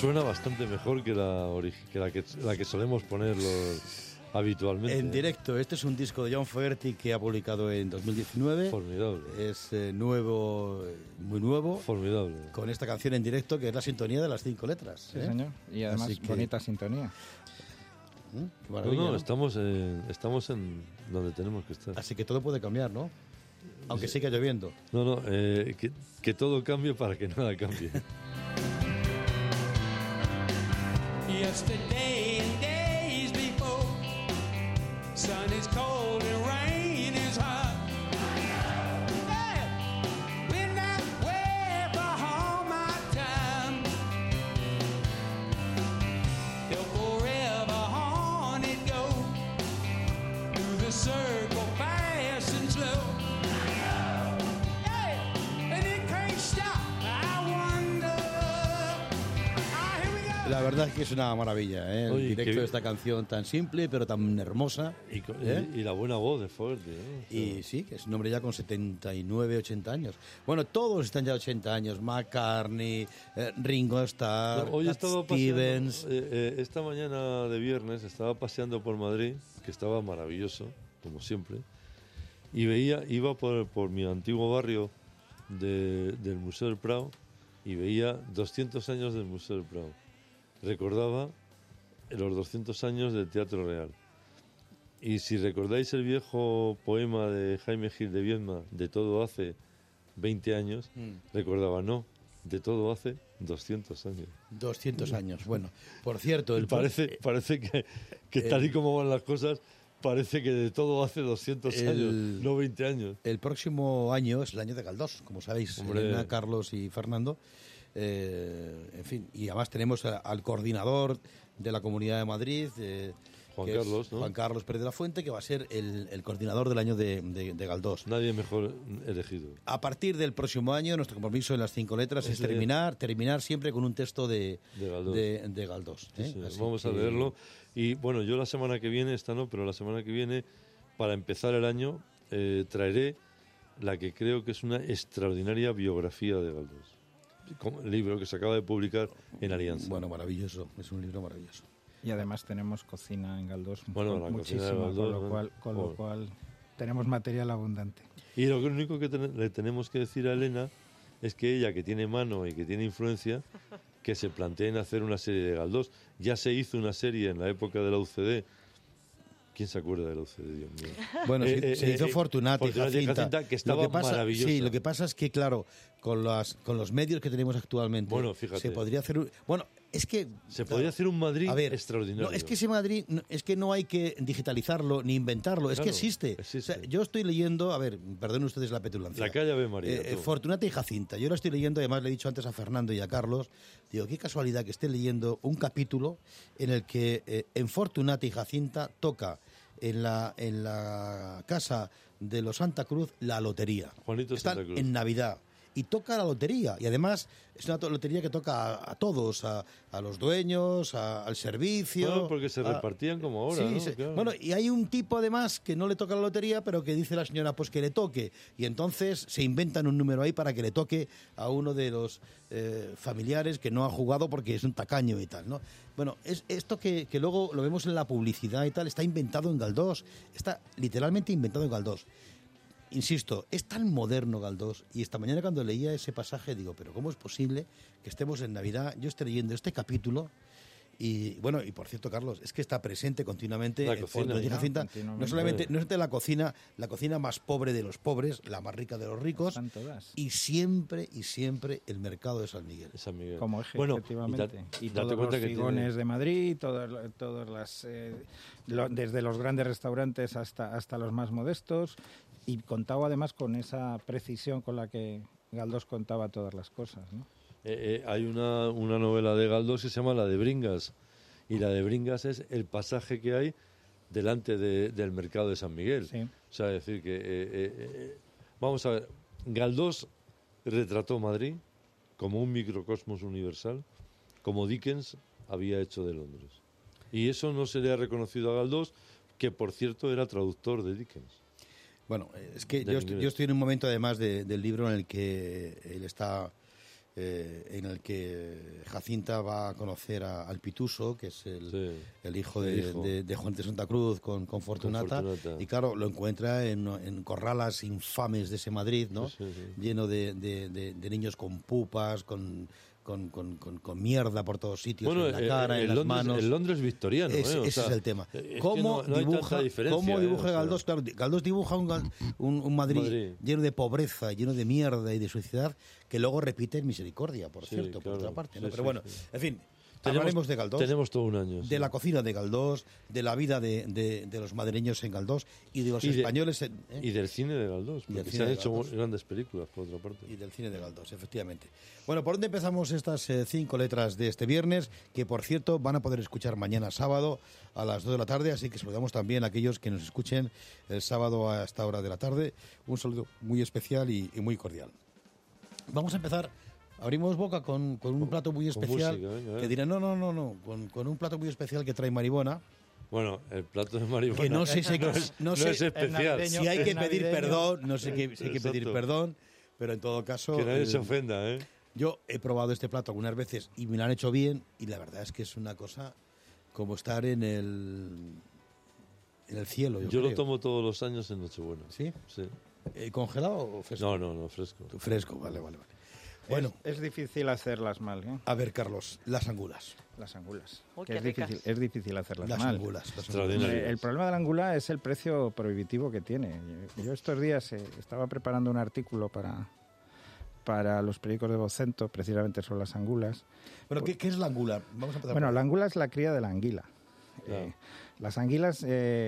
suena bastante mejor que la que solemos poner habitualmente. En directo, este es un disco de John Fogerty que ha publicado en 2019. Formidable. Es nuevo, muy nuevo. Formidable. Con esta canción en directo que es la sintonía de las 5 letras. Sí, señor. Y además bonita sintonía. Qué maravilla, No, ¿no? estamos en donde tenemos que estar. Así que todo puede cambiar, ¿no? Aunque siga lloviendo. No, que todo cambie para que nada cambie. Yesterday and days before, sun is cold and rain is hot. Hey, been that way for all my time. Till forever on it goes, through the circle fast and slow. Hey, and it can't stop. I wonder. Here we go. La verdad es que es una maravilla, ¿eh? El Oye, directo de esta canción tan simple pero tan hermosa. Y la buena voz de Fogerty, ¿eh? Y sí, que es un hombre ya con 79, 80 años. Bueno, todos están ya 80 años. McCartney, Ringo Starr, Hoy Cat estaba Stevens. esta mañana de viernes estaba paseando por Madrid, que estaba maravilloso, como siempre, y iba por mi antiguo barrio del Museo del Prado y veía 200 años del Museo del Prado. Recordaba los 200 años del Teatro Real. Y si recordáis el viejo poema de Jaime Gil de Viedma, de todo hace 20 años, recordaba, no, de todo hace 200 años. 200 años. Bueno, por cierto, Y parece que tal y como van las cosas, parece que de todo hace 200 años, no 20 años. el próximo año es el año de Galdós, como sabéis. Hombre. Elena, Carlos y Fernando. En fin, y además tenemos al coordinador de la Comunidad de Madrid, Juan que es Carlos, ¿no? Juan Carlos Pérez de la Fuente, que va a ser el coordinador del año de Galdós. Nadie mejor elegido. A partir del próximo año, nuestro compromiso en las 5 letras es terminar siempre con un texto de Galdós. de Galdós, ¿eh? Sí, Así vamos a que- leerlo. Y bueno, yo la semana que viene, esta no, pero la semana que viene, para empezar el año, traeré la que creo que es una extraordinaria biografía de Galdós. El libro que se acaba de publicar en Alianza. Bueno, maravilloso, es un libro maravilloso. Y además tenemos cocina en Galdós. Bueno, la cocina de muchísima, Galdós, con lo cual tenemos material abundante. Y lo único que le tenemos que decir a Elena es que ella, que tiene mano y que tiene influencia, que se planteen hacer una serie de Galdós. Ya se hizo una serie en la época de la UCD. ¿Quién se acuerda de la UCD, Dios mío? Bueno, se hizo Fortunati y Jacinta, que estaba maravillosa. Sí, lo que pasa es que, claro, con los medios que tenemos actualmente, Bueno, fíjate. se podría hacer... Bueno, es que... Se podría hacer un Madrid a ver, extraordinario. No, es que ese Madrid, es que no hay que digitalizarlo ni inventarlo, es que Claro, existe. existe. O sea, yo estoy leyendo, a ver, perdonen ustedes la petulancia. La calle Ave María. todo. Fortunata y Jacinta. Yo la estoy leyendo, además le he dicho antes a Fernando y a Carlos, digo, qué casualidad que esté leyendo un capítulo en el que en Fortunata y Jacinta toca en la casa de los Santa Cruz la lotería. Juanito Están Santa Cruz. en Navidad. Y toca la lotería. Y además es una lotería que toca a todos, a los dueños, al servicio. Bueno, porque se repartían como ahora, Sí, ¿no? Claro. Bueno, y hay un tipo además que no le toca la lotería, pero que dice la señora, pues que le toque. Y entonces se inventan un número ahí para que le toque a uno de los familiares que no ha jugado porque es un tacaño y tal, ¿no? Bueno, es esto que luego lo vemos en la publicidad y tal, está inventado en Galdós. Está literalmente inventado en Galdós. Insisto, es tan moderno Galdós, y esta mañana cuando leía ese pasaje digo, pero ¿cómo es posible que estemos en Navidad, yo esté leyendo este capítulo? Y bueno, y por cierto, Carlos, es que está presente continuamente La en cocina, Fortunata y ¿no? Jacinta, Continuamente. no solamente la cocina más pobre de los pobres, la más rica de los ricos, Están todas. y siempre el mercado de San Miguel. De San Miguel. Como eje, Bueno, efectivamente. Y date todos cuenta los que figones tiene- de Madrid, todas las, desde los grandes restaurantes hasta los más modestos, y contaba además con esa precisión con la que Galdós contaba todas las cosas, ¿no? Hay una novela de Galdós que se llama La de Bringas, y la de Bringas es el pasaje que hay delante del mercado de San Miguel. Sí. O sea, es decir que... vamos a ver, Galdós retrató Madrid como un microcosmos universal, como Dickens había hecho de Londres. Y eso no se le ha reconocido a Galdós, que por cierto era traductor de Dickens. Bueno, es que Del yo inglés. estoy en un momento además del libro en el que él está en el que Jacinta va a conocer al Pituso, que es el hijo El hijo. de Juan de Santa Cruz con Fortunata, Fortunata. y claro, lo encuentra en corralas infames de ese Madrid, ¿no? Sí, sí. Lleno de niños con pupas, con mierda por todos sitios, Bueno, en la cara, en las Londres, manos. el Londres victoriano. Ese O es sea, el tema. es que ¿Cómo no hay tanta diferencia, cómo dibuja o sea, Galdós? Claro, Galdós dibuja un Madrid, Madrid. lleno de pobreza, lleno de mierda y de suciedad, que luego repite en Misericordia, por Sí, cierto, claro. por otra parte. Sí, ¿no? Pero sí, bueno, sí. en fin, hablaremos de Galdós, Tenemos todo un año. de sí. la cocina de Galdós, de la vida de los madrileños en Galdós y de los Y de- españoles Y del cine de Galdós, Y del porque cine se han de hecho Galdós. grandes películas, por otra parte. y del cine de Galdós, efectivamente. Bueno, ¿por dónde empezamos estas 5 letras de este viernes? Que, por cierto, van a poder escuchar mañana sábado a las 2 de la tarde, así que saludamos también a aquellos que nos escuchen el sábado a esta hora de la tarde. Un saludo muy especial y muy cordial. Vamos a empezar. Abrimos boca con un plato muy con especial. música, venga, Que dirán, no, con un plato muy especial que trae Maribona. Bueno, el plato de marihuana Que no sé si no es especial. navideño. si hay que Es pedir navideño. perdón, no sé si hay que pedir Exacto. perdón, pero en todo caso... Que nadie se ofenda, ¿eh? Yo he probado este plato algunas veces y me lo han hecho bien y la verdad es que es una cosa como estar en el cielo. Yo lo creo. tomo todos los años en Nochebuena. ¿Sí? Sí. ¿Congelado o fresco? No, fresco. Fresco, vale. Bueno, Es difícil hacerlas mal, ¿eh? a ver, Carlos, las angulas. Las angulas. Uy, Que qué es ricas. difícil, es difícil hacerlas Las mal. angulas. Extraordinario. El problema de la angula es el precio prohibitivo que tiene. Yo estos días estaba preparando un artículo para los periódicos de Vocento, precisamente sobre las angulas. Bueno, ¿qué es la angula? Vamos a empezar Bueno, por la ahí. angula es la cría de la anguila. Claro. Las anguilas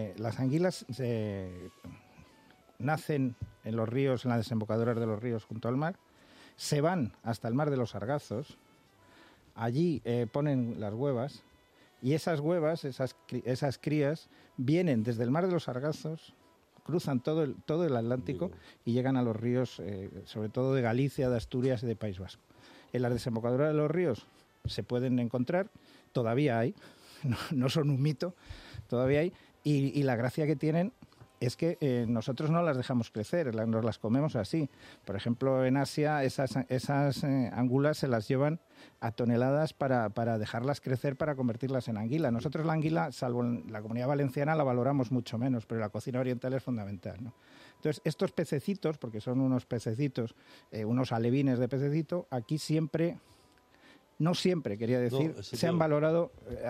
nacen en los ríos, en las desembocaduras de los ríos junto al mar, se van hasta el mar de los Sargazos, allí ponen las huevas y esas huevas, esas crías, vienen desde el mar de los Sargazos, cruzan todo el Atlántico y llegan a los ríos, sobre todo de Galicia, de Asturias y de País Vasco. En las desembocaduras de los ríos se pueden encontrar, todavía hay, no son un mito, todavía hay, y la gracia que tienen es que nosotros no las dejamos crecer, nos las comemos así. Por ejemplo, en Asia esas angulas se las llevan a toneladas para dejarlas crecer, para convertirlas en anguila. Nosotros la anguila, salvo en la Comunidad Valenciana, la valoramos mucho menos, pero la cocina oriental es fundamental, ¿no? Entonces, estos pececitos, porque son unos pececitos, unos alevines de pececito, aquí siempre... No siempre, quería decir, eso se han no. valorado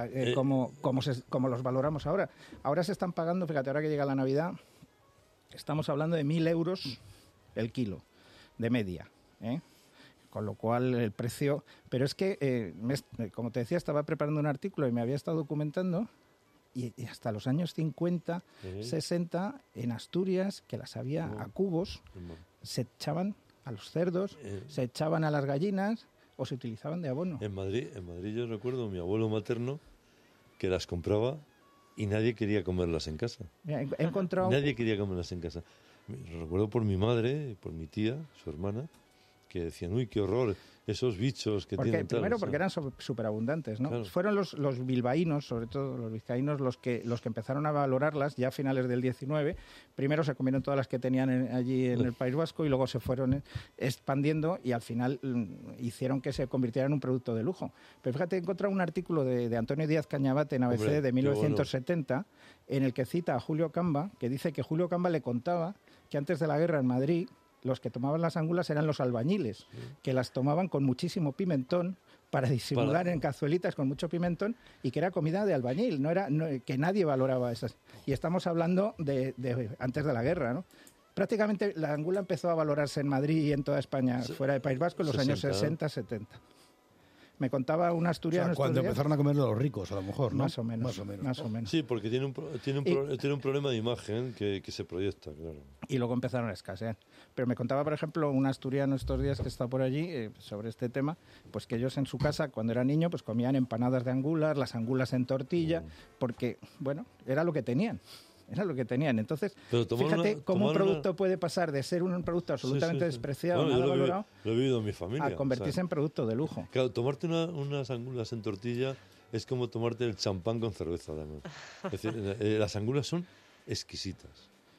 como los valoramos ahora. Ahora se están pagando, fíjate, ahora que llega la Navidad, estamos hablando de 1.000 euros el kilo, de media, ¿eh? Con lo cual el precio... Pero es que, como te decía, estaba preparando un artículo y me había estado documentando y hasta los años 50, 60, en Asturias, que las había a cubos, se echaban a los cerdos, se echaban a las gallinas o se utilizaban de abono. En Madrid yo recuerdo a mi abuelo materno que las compraba y nadie quería comerlas en casa. Mira, he encontrado... Nadie quería comerlas en casa. Lo recuerdo por mi madre y por mi tía, su hermana, que decían, uy, qué horror, esos bichos que tienen tal. Primero o sea. porque eran superabundantes, ¿no? Claro. Fueron los bilbaínos, sobre todo los vizcaínos, los que empezaron a valorarlas ya a finales del 19. Primero se comieron todas las que tenían allí en el País Vasco y luego se fueron expandiendo y al final hicieron que se convirtiera en un producto de lujo. Pero fíjate, he encontrado un artículo de Antonio Díaz Cañabate en ABC Hombre, de qué 1970 en el que cita a Julio Camba, que dice que Julio Camba le contaba que antes de la guerra en Madrid los que tomaban las angulas eran los albañiles, que las tomaban con muchísimo pimentón para disimular en cazuelitas con mucho pimentón y que era comida de albañil, que nadie valoraba esas. Y estamos hablando de antes de la guerra, ¿no? Prácticamente la angula empezó a valorarse en Madrid y en toda España, fuera de País Vasco, en los años 60, 70. Me contaba un asturiano... O sea, cuando estos días, empezaron a comerlo los ricos, a lo mejor, ¿no? Más o menos. Sí, porque tiene un problema de imagen que se proyecta, claro. Y luego empezaron a escasear. Pero me contaba, por ejemplo, un asturiano estos días que está por allí sobre este tema, pues que ellos en su casa, cuando era niño, pues comían empanadas de angulas, las angulas en tortilla, porque, bueno, era lo que tenían. Era lo que tenían. Entonces, fíjate cómo un producto puede pasar de ser un producto absolutamente despreciado, bueno, nada valorado, lo he vivido en mi familia. a convertirse en producto de lujo. Claro, tomarte unas angulas en tortilla es como tomarte el champán con cerveza, además. Es decir, las angulas son exquisitas.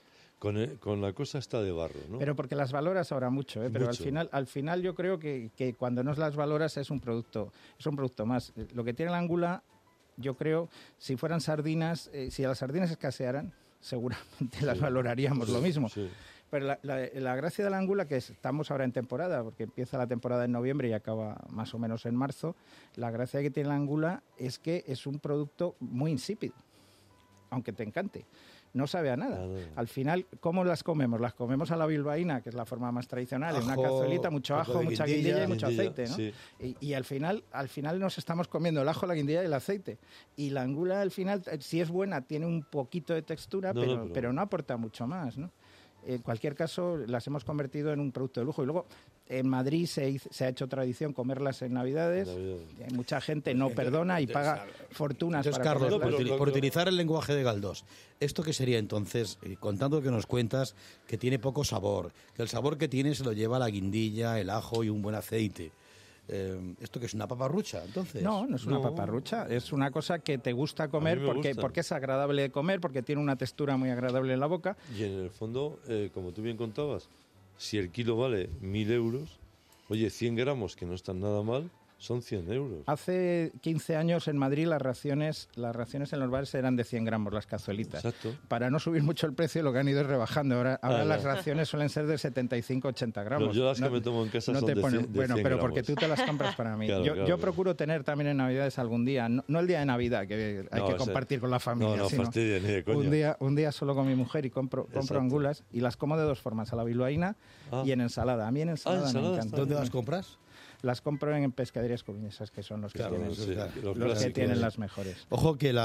con la cosa esta de barro, ¿no? Pero porque las valoras ahora mucho, ¿eh? Pero Mucho. al final yo creo que cuando no las valoras es un producto más. Lo que tiene la Angula, yo creo, si fueran sardinas, si las sardinas escasearan, seguramente las valoraríamos lo mismo. Sí. Pero la gracia de la Angula, que estamos ahora en temporada, porque empieza la temporada en noviembre y acaba más o menos en marzo, la gracia que tiene la Angula es que es un producto muy insípido, aunque te encante. No sabe a nada. Al final, ¿cómo las comemos? Las comemos a la bilbaína, que es la forma más tradicional, en una Ajo, cazuelita, mucho un poco ajo, de mucha guindilla. guindilla y mucho aceite, ¿no? Sí. Y al final nos estamos comiendo el ajo, la guindilla y el aceite. Y la Angula, al final, si es buena, tiene un poquito de textura, pero no aporta mucho más, ¿no? En cualquier caso, las hemos convertido en un producto de lujo. Y luego, en Madrid se ha hecho tradición comerlas en Navidades. Mucha gente no perdona y paga fortunas Entonces, para Carlos, comerlas. por utilizar el lenguaje de Galdós, ¿esto qué sería entonces, contando lo que nos cuentas, que tiene poco sabor, que el sabor que tiene se lo lleva la guindilla, el ajo y un buen aceite? ¿Esto que es una paparrucha, entonces? No es una paparrucha, es una cosa que te gusta comer porque es agradable de comer, porque tiene una textura muy agradable en la boca. Y en el fondo, como tú bien contabas, si el kilo vale 1.000 euros, oye, 100 gramos, que no están nada mal, son 100 euros. Hace 15 años en Madrid las raciones en los bares eran de 100 gramos, las cazuelitas. Exacto. Para no subir mucho el precio lo que han ido es rebajando. Ahora las raciones suelen ser de 75-80 gramos. No, yo las que me tomo en casa son de 100 Bueno, pero gramos. porque tú te las compras para mí. Claro, yo procuro tener también en Navidades algún día, no el día de Navidad, que hay que compartir con la familia, No sino fastidia, ni de coña. un día solo con mi mujer y compro Exacto. angulas y las como de dos formas, a la bilbaína y en ensalada. A mí en ensalada me ensalada encanta. ¿Dónde las compras? Las compro en pescaderías coruñesas, que son los que Claro, tienen, sí, los los que clásicos. tienen las mejores. Ojo que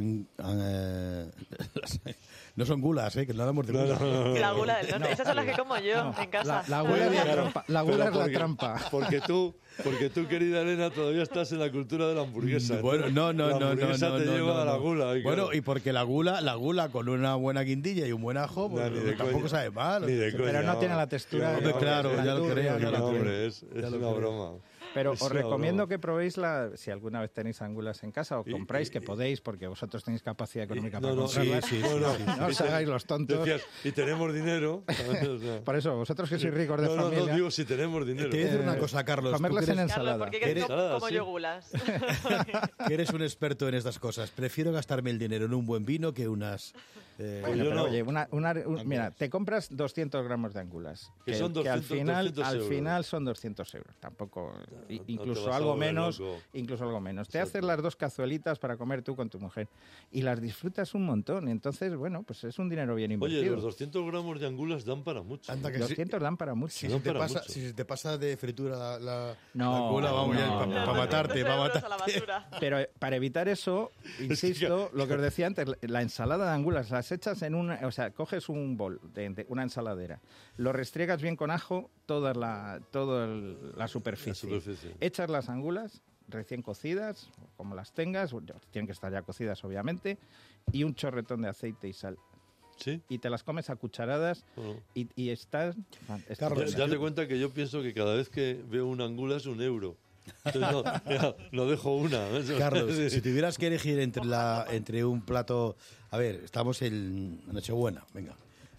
no son gulas, que no hablamos de gulas. La gula del norte. Esas son las que como yo en casa. La gula es la trampa. La gula Pero es la porque- trampa. Porque tú, querida Elena, todavía estás en la cultura de la hamburguesa. Bueno, no. La hamburguesa te lleva a la gula. Bueno, y porque la gula con una buena guindilla y un buen ajo, pues Ni de tampoco coña. sabe mal. Ni de Pero coña, no tiene la textura. Hombre, claro, ya lo creo, ya lo No, creo. hombre, es una broma. Pero Es os una recomiendo broma. que probéis si alguna vez tenéis angulas en casa o compráis, que podéis, porque vosotros tenéis capacidad económica para comprarlas. sí, No os hagáis los tontos. Decías, y tenemos dinero. O sea, Por eso, vosotros que sois ricos de no, familia, digo si tenemos dinero. Te voy a decir una cosa, Carlos. Tú comerlas que en eres, Carlos, ensalada. ¿por qué crees que Ensalada, como sí. yo gulas? que eres un experto en estas cosas. Prefiero gastarme el dinero en un buen vino que unas... Bueno, yo pero no. oye, mira, te compras 200 gramos de angulas, Que son al 200 final, 200 al euros. final son 200 euros. Tampoco, No te incluso vas a algo volver menos, loco. incluso algo menos. Te Exacto. haces las dos cazuelitas para comer tú con tu mujer y las disfrutas un montón. Entonces, bueno, pues es un dinero bien Oye, invertido. los 200 gramos de angulas dan para mucho. Anda que 200 dan para mucho. Si No se te para pasa, mucho. si se te pasa de fritura la No, angula, vamos ya, no, para no. matarte, para 200 euros a la matarte. basura. Pero para evitar eso, insisto, lo que os decía antes, la ensalada de angulas, las echas en coges un bol de una ensaladera, lo restriegas bien con ajo, toda la superficie. La superficie. Echas las angulas recién cocidas, como las tengas, tienen que estar ya cocidas obviamente, y un chorretón de aceite y sal. ¿Sí? Y te las comes a cucharadas Bueno. y estás... Carlos, Ya date cuenta que yo pienso que cada vez que veo una angula es un euro. Entonces no dejo una. Carlos, si tuvieras que elegir entre un plato... A ver, estamos en Nochebuena, venga.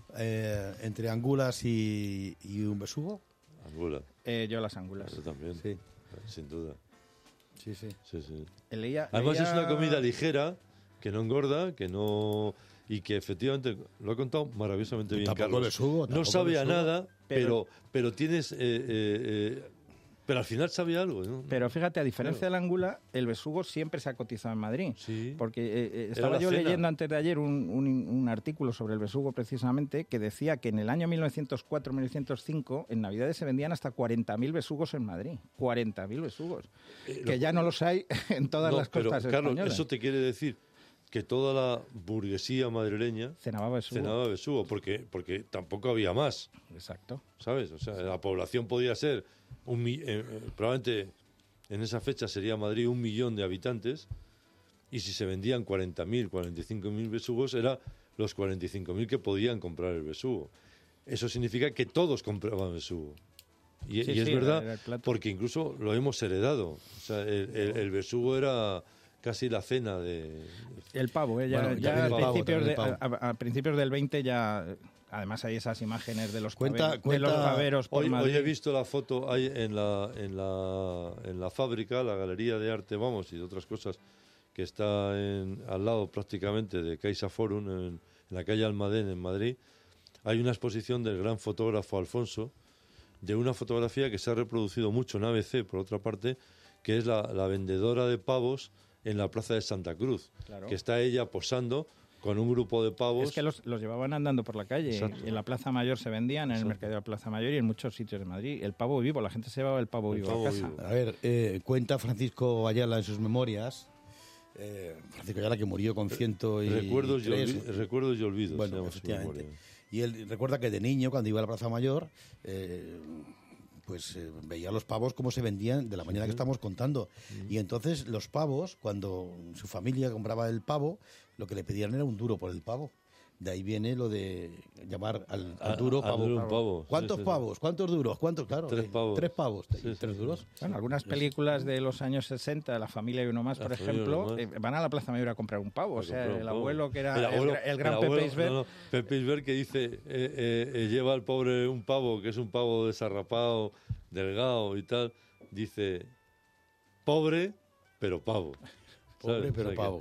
Entre angulas y un besugo. Angula, yo las angulas. yo también. Sí. Sin duda. Sí, sí. Sí, sí. leía- Además es una comida ligera, que no engorda, que no... Y que efectivamente, lo ha contado maravillosamente bien Tampoco Carlos. besugo, No tampoco sabe a besugo. nada, pero tienes... pero al final sabe algo, ¿no? Pero fíjate, a diferencia Claro. del angula, el besugo siempre se ha cotizado en Madrid. Sí. Porque Era estaba la yo cena. leyendo antes de ayer un artículo sobre el besugo precisamente que decía que en el año 1904-1905 en Navidades se vendían hasta 40.000 besugos en Madrid. 40.000 besugos. Que ya no los hay en todas No, las pero, costas Carlos, españolas. eso te quiere decir que toda la burguesía madrileña Cenaba besugo. cenaba besugo, porque tampoco había más, Exacto. ¿sabes? O sea, la población podía ser, probablemente en esa fecha sería Madrid 1 millón de habitantes, y si se vendían 40.000, 45.000 besugos, era los 45.000 que podían comprar el besugo. Eso significa que todos compraban besugo. Y, Sí, y es sí, verdad, era el plato. porque incluso lo hemos heredado. O sea, el besugo era casi la cena de... El pavo, ya, Bueno, ya el pavo, también el pavo. a principios del 20 ya... Además hay esas imágenes de los Cuenta- de los paveros por Hoy Madrid. he visto la foto ahí en la fábrica, la Galería de Arte, vamos, y de otras cosas, que está al lado prácticamente de Caixa Forum, en la calle Almadén, en Madrid. Hay una exposición del gran fotógrafo Alfonso, de una fotografía que se ha reproducido mucho en ABC, por otra parte, que es la vendedora de pavos en la Plaza de Santa Cruz, Claro. que está ella posando con un grupo de pavos. Es que los llevaban andando por la calle. Exacto. En la Plaza Mayor se vendían, en el mercado de la Plaza Mayor y en muchos sitios de Madrid. El pavo vivo, la gente se llevaba el pavo El vivo pavo a casa. vivo. A ver, cuenta Francisco Ayala en sus memorias, Francisco Ayala que murió con 103... Recuerdos y olvidos. Bueno, se llama su efectivamente. memoria. Y él recuerda que de niño, cuando iba a la Plaza Mayor, veía los pavos como se vendían de la manera que estamos contando. Y entonces los pavos, cuando su familia compraba el pavo, lo que le pedían era un duro por el pavo. De ahí viene lo de llamar al duro Al pavo. duro un pavo. ¿Cuántos Sí, sí, sí. pavos? ¿Cuántos duros? ¿Cuántos? Claro, 3 pavos. 3 pavos. Sí, sí, ¿3 sí. duros? Bueno, algunas películas de los años 60, La familia y uno más, por La familia y ejemplo, uno más. van a la Plaza Mayor a comprar un pavo. O sea, comprar un el pavo. abuelo que era el gran el Pepe abuelo- Isbert. no, Pepe Isbert que dice, lleva al pobre un pavo, que es un pavo desarrapado, delgado y tal, dice, pobre, pero pavo. Pobre, ¿Sabes? pero que- pavo.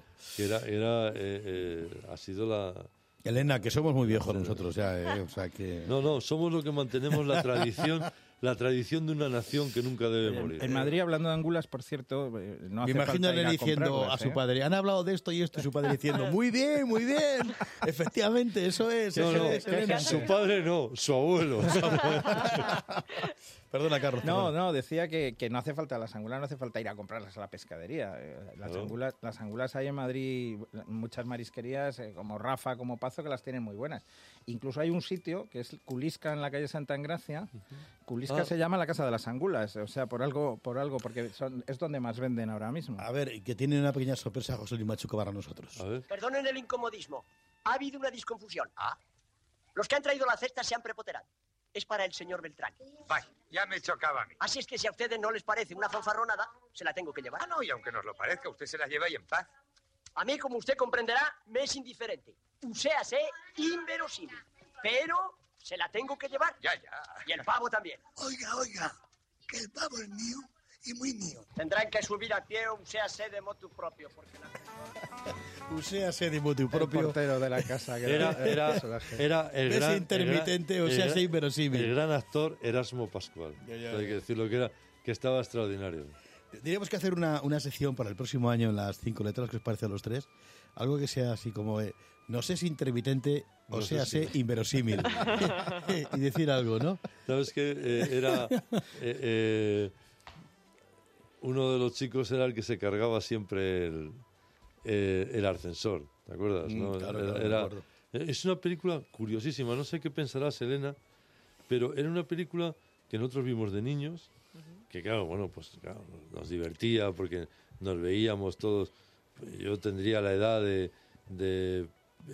Que ha sido la... Elena, que somos muy viejos nosotros ya, o sea que... No, somos los que mantenemos la tradición de una nación que nunca debe morir. En Madrid, hablando de angulas, por cierto, no hace Me imagino falta a ir él a diciendo comprarlas, a su ¿eh? padre, han hablado de esto y esto, y su padre diciendo, muy bien, efectivamente, eso es. No, eso no, es, Elena. su padre no, su abuelo. Perdona, Carlos. perdona. No, decía que no hace falta, las angulas no hace falta ir a comprarlas a la pescadería. Claro. Las angulas hay en Madrid, muchas marisquerías, como Rafa, como Pazo, que las tienen muy buenas. Incluso hay un sitio que es Culisca, en la calle Santa Engracia. Culisca se llama la Casa de las Angulas, o sea, por algo porque es donde más venden ahora mismo. A ver, que tiene una pequeña sorpresa José Luis Machuca para nosotros. A ver. Perdonen el incomodismo. Ha habido una disconfusión. Los que han traído la cesta se han prepoterado. Es para el señor Beltrán. Vaya, ya me chocaba a mí. Así es que si a ustedes no les parece una fanfarronada, se la tengo que llevar. Ah, no, y aunque nos lo parezca, usted se la lleva y en paz. A mí, como usted comprenderá, me es indiferente. Uséase inverosímil. Pero se la tengo que llevar. Ya. Y el pavo también. Oiga, que el pavo es mío y muy mío. Tendrán que subir a pie o uséase de motu propio, porque la... Uséase de motu El propio. portero de la casa. Que Era el Ves gran... intermitente, o sea, el sea inverosímil. El gran actor Erasmo Pascual. Ya. O sea, hay que decirlo que estaba extraordinario. Tendríamos que hacer una sección para el próximo año en las 5 letras, ¿qué os parece a los tres? Algo que sea así como, no sé si intermitente o No sé sea si- sé inverosímil. Y decir algo, ¿no? ¿Sabes qué? Era... uno de los chicos era el que se cargaba siempre el ascensor, ¿te acuerdas? ¿no? Claro, Era- me era- acuerdo. es una película curiosísima, no sé qué pensarás, Elena, pero era una película que nosotros vimos de niños, que claro, nos divertía porque nos veíamos todos. Yo tendría la edad de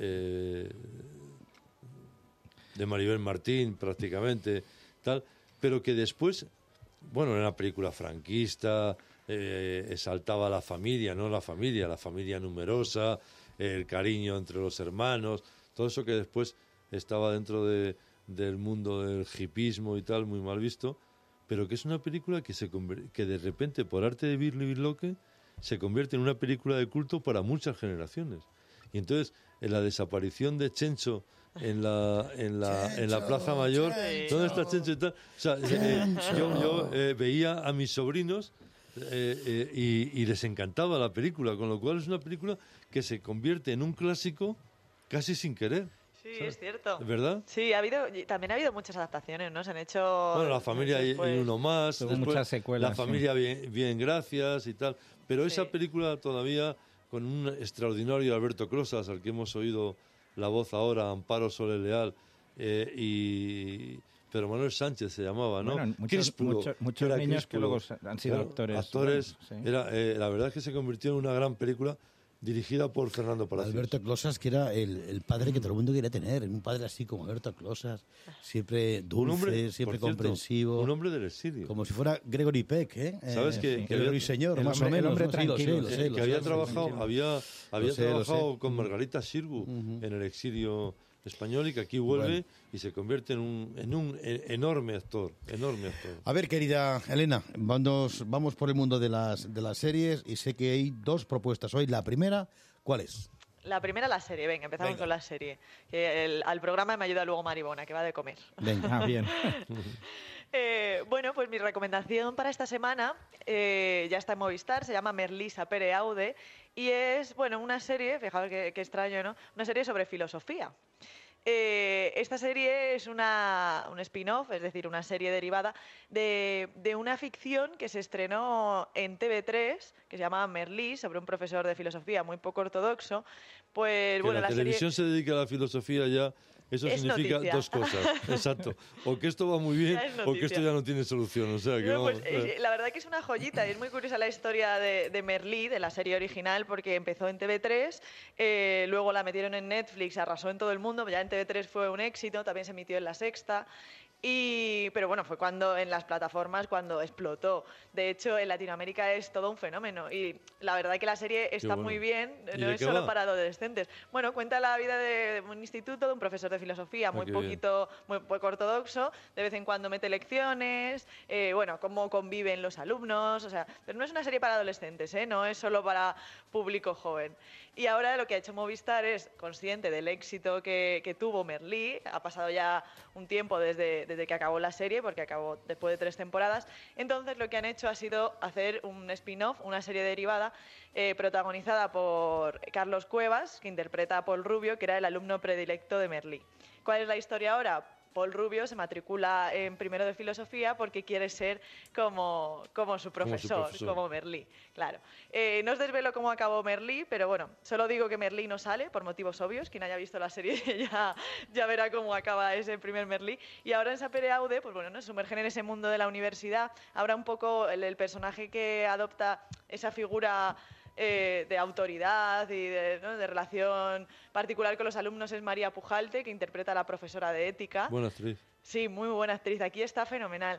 Maribel Martín prácticamente, tal, pero que después, bueno, era una película franquista, exaltaba a la familia, no la familia numerosa, el cariño entre los hermanos, todo eso que después estaba dentro del mundo del hipismo y tal, muy mal visto, pero que es una película que de repente, por arte de Birli Birloque, se convierte en una película de culto para muchas generaciones. Y entonces, en la desaparición de Chencho en la Plaza Mayor, ¿dónde está Chencho y tal? O sea, yo veía a mis sobrinos y les encantaba la película, con lo cual es una película que se convierte en un clásico casi sin querer. Sí, es cierto. ¿Verdad? Sí, también ha habido muchas adaptaciones, ¿no? Se han hecho... Bueno, la familia y después. uno más. Tuvo después muchas secuelas, La familia bien, gracias y tal. Pero esa Sí. película todavía, con un extraordinario Alberto Closas, al que hemos oído la voz ahora, Amparo Soler Leal, pero Manuel Sánchez se llamaba, ¿no? Bueno, Críspulo, muchos era niños que Críspulo. luego han sido Claro, actores. actores. Bueno, sí. La verdad es que se convirtió en una gran película dirigida por Fernando Palacios. Alberto Closas, que era el padre que todo el mundo quería tener, un padre así como Alberto Closas, siempre dulce, siempre por cierto, comprensivo. un hombre del exilio. Como si fuera Gregory Peck, ¿eh? ¿Sabes que Gregory Señor, más o menos. El hombre ¿no? Sí, tranquilo, lo sé, que había lo sé, trabajado, sí. había Lo sé. trabajado con Margarita Xirgu en el exilio español y que aquí vuelve y se convierte en un enorme actor. A ver, querida Elena, vamos por el mundo de las series y sé que hay dos propuestas hoy. La primera, ¿cuál es? La primera, la serie. Venga, empezamos con la serie. Al programa me ayuda luego Maribona, que va de comer. Venga, bien. Bueno, pues mi recomendación para esta semana ya está en Movistar, se llama Merlisa Pere Aude y es, bueno, una serie, fijaos qué extraño, ¿no? Una serie sobre filosofía. Esta serie es un spin-off, es decir, una serie derivada de una ficción que se estrenó en TV3, que se llama Merlí, sobre un profesor de filosofía muy poco ortodoxo. Pues Que bueno, la televisión se dedica a la filosofía ya. Eso es significa noticia. dos cosas, exacto. O que esto va muy bien Ya es o que esto noticia. ya no tiene solución. O sea, que No, vamos, pues, la verdad que es una joyita, y es muy curiosa la historia de Merlí, de la serie original, porque empezó en TV3, luego la metieron en Netflix, arrasó en todo el mundo, ya en TV3 fue un éxito, también se emitió en La Sexta. Pero bueno, fue cuando en las plataformas cuando explotó. De hecho, en Latinoamérica es todo un fenómeno y la verdad que la serie está bueno. muy bien, ¿Y no de es qué solo va? para adolescentes. Bueno, cuenta la vida de un instituto, de un profesor de filosofía muy qué bien. poquito, muy poco ortodoxo, de vez en cuando mete lecciones, bueno, cómo conviven los alumnos, o sea, pero no es una serie para adolescentes, no es solo para público joven. Y ahora lo que ha hecho Movistar es, consciente del éxito que tuvo Merlí, ha pasado ya un tiempo desde que acabó la serie, porque acabó después de 3 temporadas, entonces lo que han hecho ha sido hacer un spin-off, una serie derivada, protagonizada por Carlos Cuevas, que interpreta a Paul Rubio, que era el alumno predilecto de Merlí. ¿Cuál es la historia ahora? Paul Rubio se matricula en primero de filosofía porque quiere ser como su profesor, como Merlí, claro. No os desvelo cómo acabó Merlí, pero bueno, solo digo que Merlí no sale por motivos obvios. Quien haya visto la serie ya verá cómo acaba ese primer Merlí. Y ahora en Sapere Aude, pues bueno, nos sumergen en ese mundo de la universidad. Ahora un poco el personaje que adopta esa figura de autoridad y de relación particular con los alumnos es María Pujalte, que interpreta a la profesora de ética. buena actriz. Sí, muy buena actriz. Aquí está fenomenal.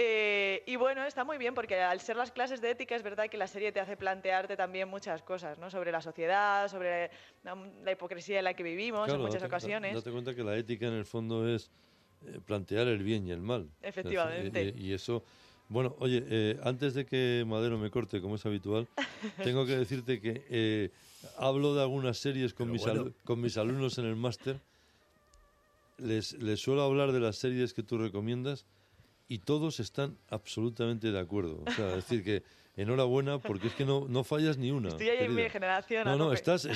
Y bueno, está muy bien porque al ser las clases de ética es verdad que la serie te hace plantearte también muchas cosas, ¿no? Sobre la sociedad, sobre la hipocresía en la que vivimos Claro, en muchas ocasiones. Date cuenta que la ética en el fondo es plantear el bien y el mal. Efectivamente. Y eso... Bueno, oye, antes de que Madero me corte, como es habitual, tengo que decirte que hablo de algunas series con mis alumnos en el máster. Les suelo hablar de las series que tú recomiendas y todos están absolutamente de acuerdo. O sea, es decir, que enhorabuena porque es que no fallas ni una. Estoy ahí en querida. mi generación. No,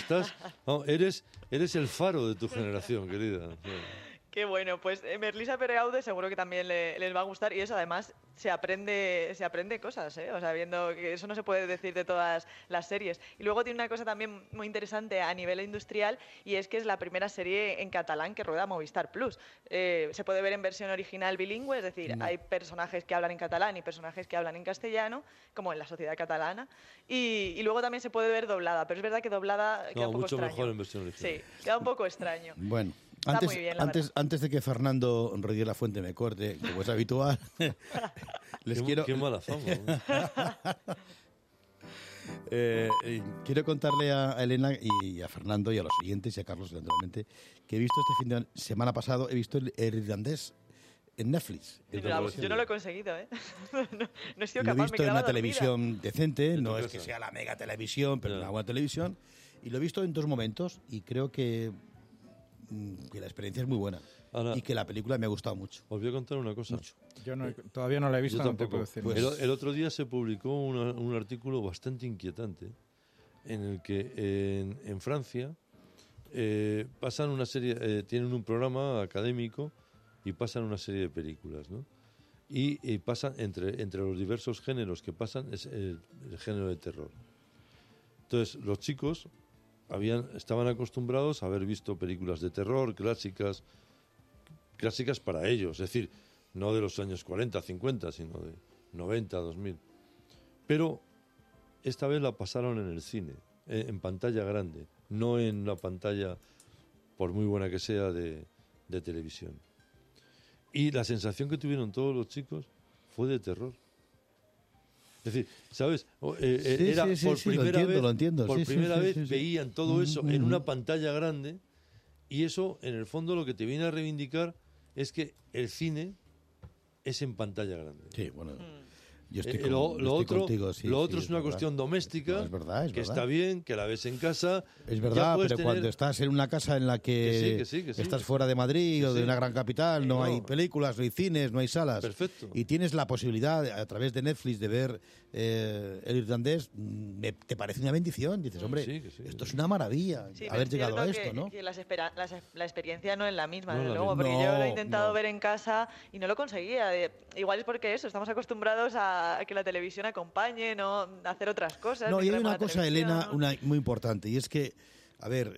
eres el faro de tu generación, querida. O sea, Qué bueno, pues Merlisa Pere Aude seguro que también les va a gustar y eso además se aprende cosas, o sea, viendo que eso no se puede decir de todas las series. Y luego tiene una cosa también muy interesante a nivel industrial y es que es la primera serie en catalán que rueda Movistar Plus. Se puede ver en versión original bilingüe, es decir, hay personajes que hablan en catalán y personajes que hablan en castellano, como en la sociedad catalana, y luego también se puede ver doblada, pero es verdad que doblada queda un poco mucho extraño. mejor en versión original. Sí, queda un poco extraño. Bueno. Está muy bien, la verdad. Antes de que Fernando Rodríguez Lafuente me corte, como es habitual, Qué mala fama. Quiero contarle a Elena y a Fernando y a los siguientes y a Carlos, naturalmente, que he visto este fin de semana pasado, he visto el irlandés en Netflix. Sí, pero yo no lo he conseguido, no he sido Lo he capaz, visto en una dormida. televisión decente, no casa. es que sea la mega televisión, pero Ya. una buena televisión, y lo he visto en 2 momentos y creo que la experiencia es muy buena. Ahora- Y que la película me ha gustado mucho. Os voy a contar una cosa. Yo todavía no la he visto, Yo no te tampoco. puedo decir. Pues- El otro día se publicó un artículo bastante inquietante en el que en Francia pasan una serie, tienen un programa académico y pasan una serie de películas, ¿no? Y pasan entre los diversos géneros que pasan es el género de terror. Entonces los chicos estaban acostumbrados a haber visto películas de terror clásicas para ellos, es decir, no de los años 40, 50, sino de 90, 2000. Pero esta vez la pasaron en el cine. en pantalla grande, no en la pantalla, por muy buena que sea, de televisión. Y la sensación que tuvieron todos los chicos fue de terror. Es decir, ¿sabes? Era por primera vez, lo entiendo. por primera vez sí. veían todo eso en una pantalla grande, y eso, en el fondo, lo que te viene a reivindicar es que el cine es en pantalla grande. Sí, bueno. Yo estoy Lo otro contigo, es una verdad. cuestión doméstica, No, es verdad. está bien, que la ves en casa. Es verdad, pero tener... cuando estás en una casa en la que sí. estás fuera de Madrid o de una gran capital, no No. hay películas, no hay cines, no hay salas. Perfecto. Y tienes la posibilidad, a través de Netflix, de ver El Irlandés, te parece una bendición. Dices, hombre, Sí, esto es una maravilla Sí, haber pero es llegado a cierto esto, ¿no? que la experiencia no es la misma, No es desde la luego, misma. porque yo lo he No, intentado no. ver en casa y no lo conseguía. Igual es porque estamos acostumbrados a que la televisión acompañe, no a hacer otras cosas. No, y hay mientras una vemos la cosa, televisión, Elena, ¿no? una muy importante, y es que, a ver,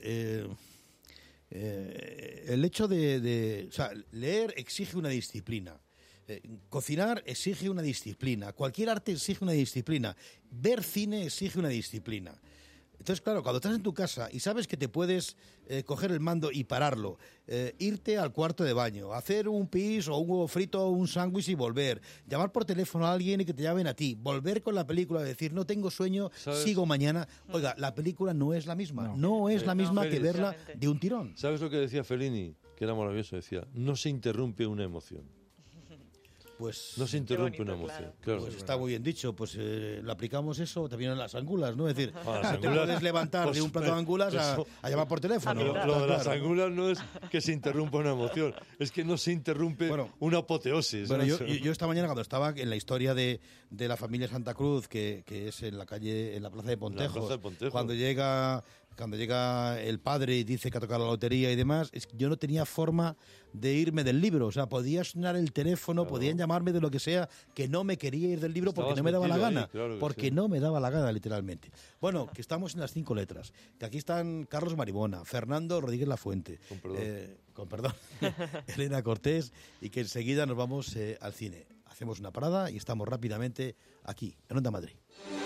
el hecho o sea, leer exige una disciplina. Cocinar exige una disciplina. Cualquier arte exige una disciplina. Ver cine exige una disciplina. Entonces, claro, cuando estás en tu casa y sabes que te puedes coger el mando y pararlo, irte al cuarto de baño, hacer un pis o un huevo frito o un sándwich y volver, llamar por teléfono a alguien y que te llamen a ti, volver con la película, decir, no tengo sueño, ¿Sabes? sigo mañana. Oiga, la película no es la misma. No es la misma que Félix. verla de un tirón. ¿Sabes lo que decía Fellini? Que era maravilloso. Decía, no se interrumpe una emoción. Pues, No se interrumpe bonito, una emoción. claro. Claro. pues está muy bien dicho. Pues lo aplicamos eso también en las angulas, ¿no? Es decir, las te angulas, puedes levantar pues, de un plato de angulas eso- a llamar por teléfono. Pero mitad. lo de las Claro. angulas no es que se interrumpa una emoción, es que no se interrumpe Bueno, una apoteosis. Bueno, ¿no? yo esta mañana cuando estaba en la historia de la familia Santa Cruz, que es en la calle, en la plaza de Pontejos, plaza de Pontejos. cuando llega el padre y dice que ha tocado la lotería y demás, es que yo no tenía forma de irme del libro. O sea, podía sonar el teléfono, Claro. podían llamarme de lo que sea, que no me quería ir del libro porque Estabas no me daba la metido ahí, gana. claro que Porque sí. no me daba la gana, literalmente. Bueno, que estamos en las 5 letras. Que aquí están Carlos Maribona, Fernando Rodríguez Lafuente. Con perdón. Elena Cortés, y que enseguida nos vamos al cine. Hacemos una parada y estamos rápidamente aquí, en Onda Madrid.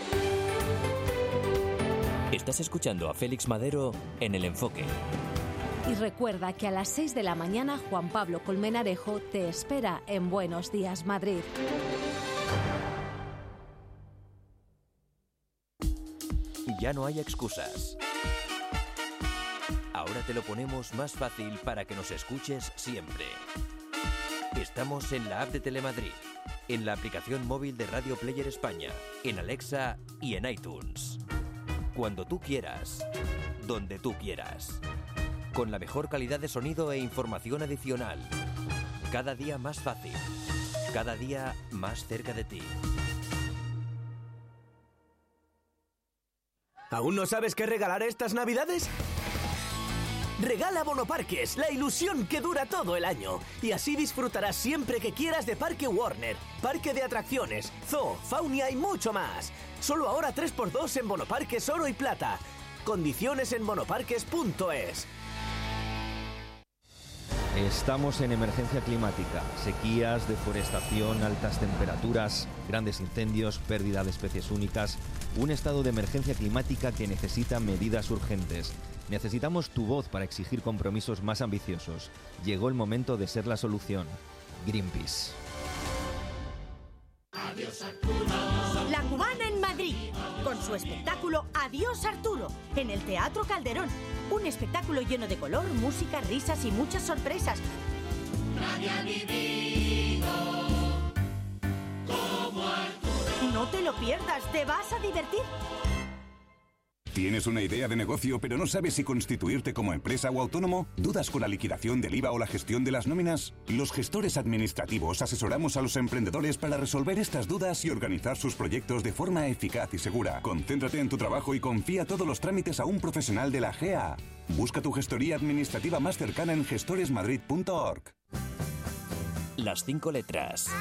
Estás escuchando a Félix Madero en El Enfoque. Y recuerda que a las 6 de la mañana Juan Pablo Colmenarejo te espera en Buenos Días, Madrid. Ya no hay excusas. Ahora te lo ponemos más fácil para que nos escuches siempre. Estamos en la app de Telemadrid, en la aplicación móvil de Radio Player España, en Alexa y en iTunes. Cuando tú quieras, donde tú quieras. Con la mejor calidad de sonido e información adicional. Cada día más fácil. Cada día más cerca de ti. ¿Aún no sabes qué regalar estas Navidades? Regala Bonoparques, la ilusión que dura todo el año. Y así disfrutarás siempre que quieras de Parque Warner, parque de atracciones, zoo, faunia y mucho más. Solo ahora 3x2 en Bonoparques Oro y Plata. Condiciones en bonoparques.es. Estamos en emergencia climática, sequías, deforestación, altas temperaturas, grandes incendios, pérdida de especies únicas, un estado de emergencia climática que necesita medidas urgentes. Necesitamos tu voz para exigir compromisos más ambiciosos. Llegó el momento de ser la solución. Greenpeace. La Cubana en Madrid, con su espectáculo Adiós Arturo, en el Teatro Calderón. Un espectáculo lleno de color, música, risas y muchas sorpresas. Nadie ha vivido como Arturo. No te lo pierdas, te vas a divertir. ¿Tienes una idea de negocio pero no sabes si constituirte como empresa o autónomo? ¿Dudas con la liquidación del IVA o la gestión de las nóminas? Los gestores administrativos asesoramos a los emprendedores para resolver estas dudas y organizar sus proyectos de forma eficaz y segura. Concéntrate en tu trabajo y confía todos los trámites a un profesional de la GA. Busca tu gestoría administrativa más cercana en gestoresmadrid.org. Las 5 letras.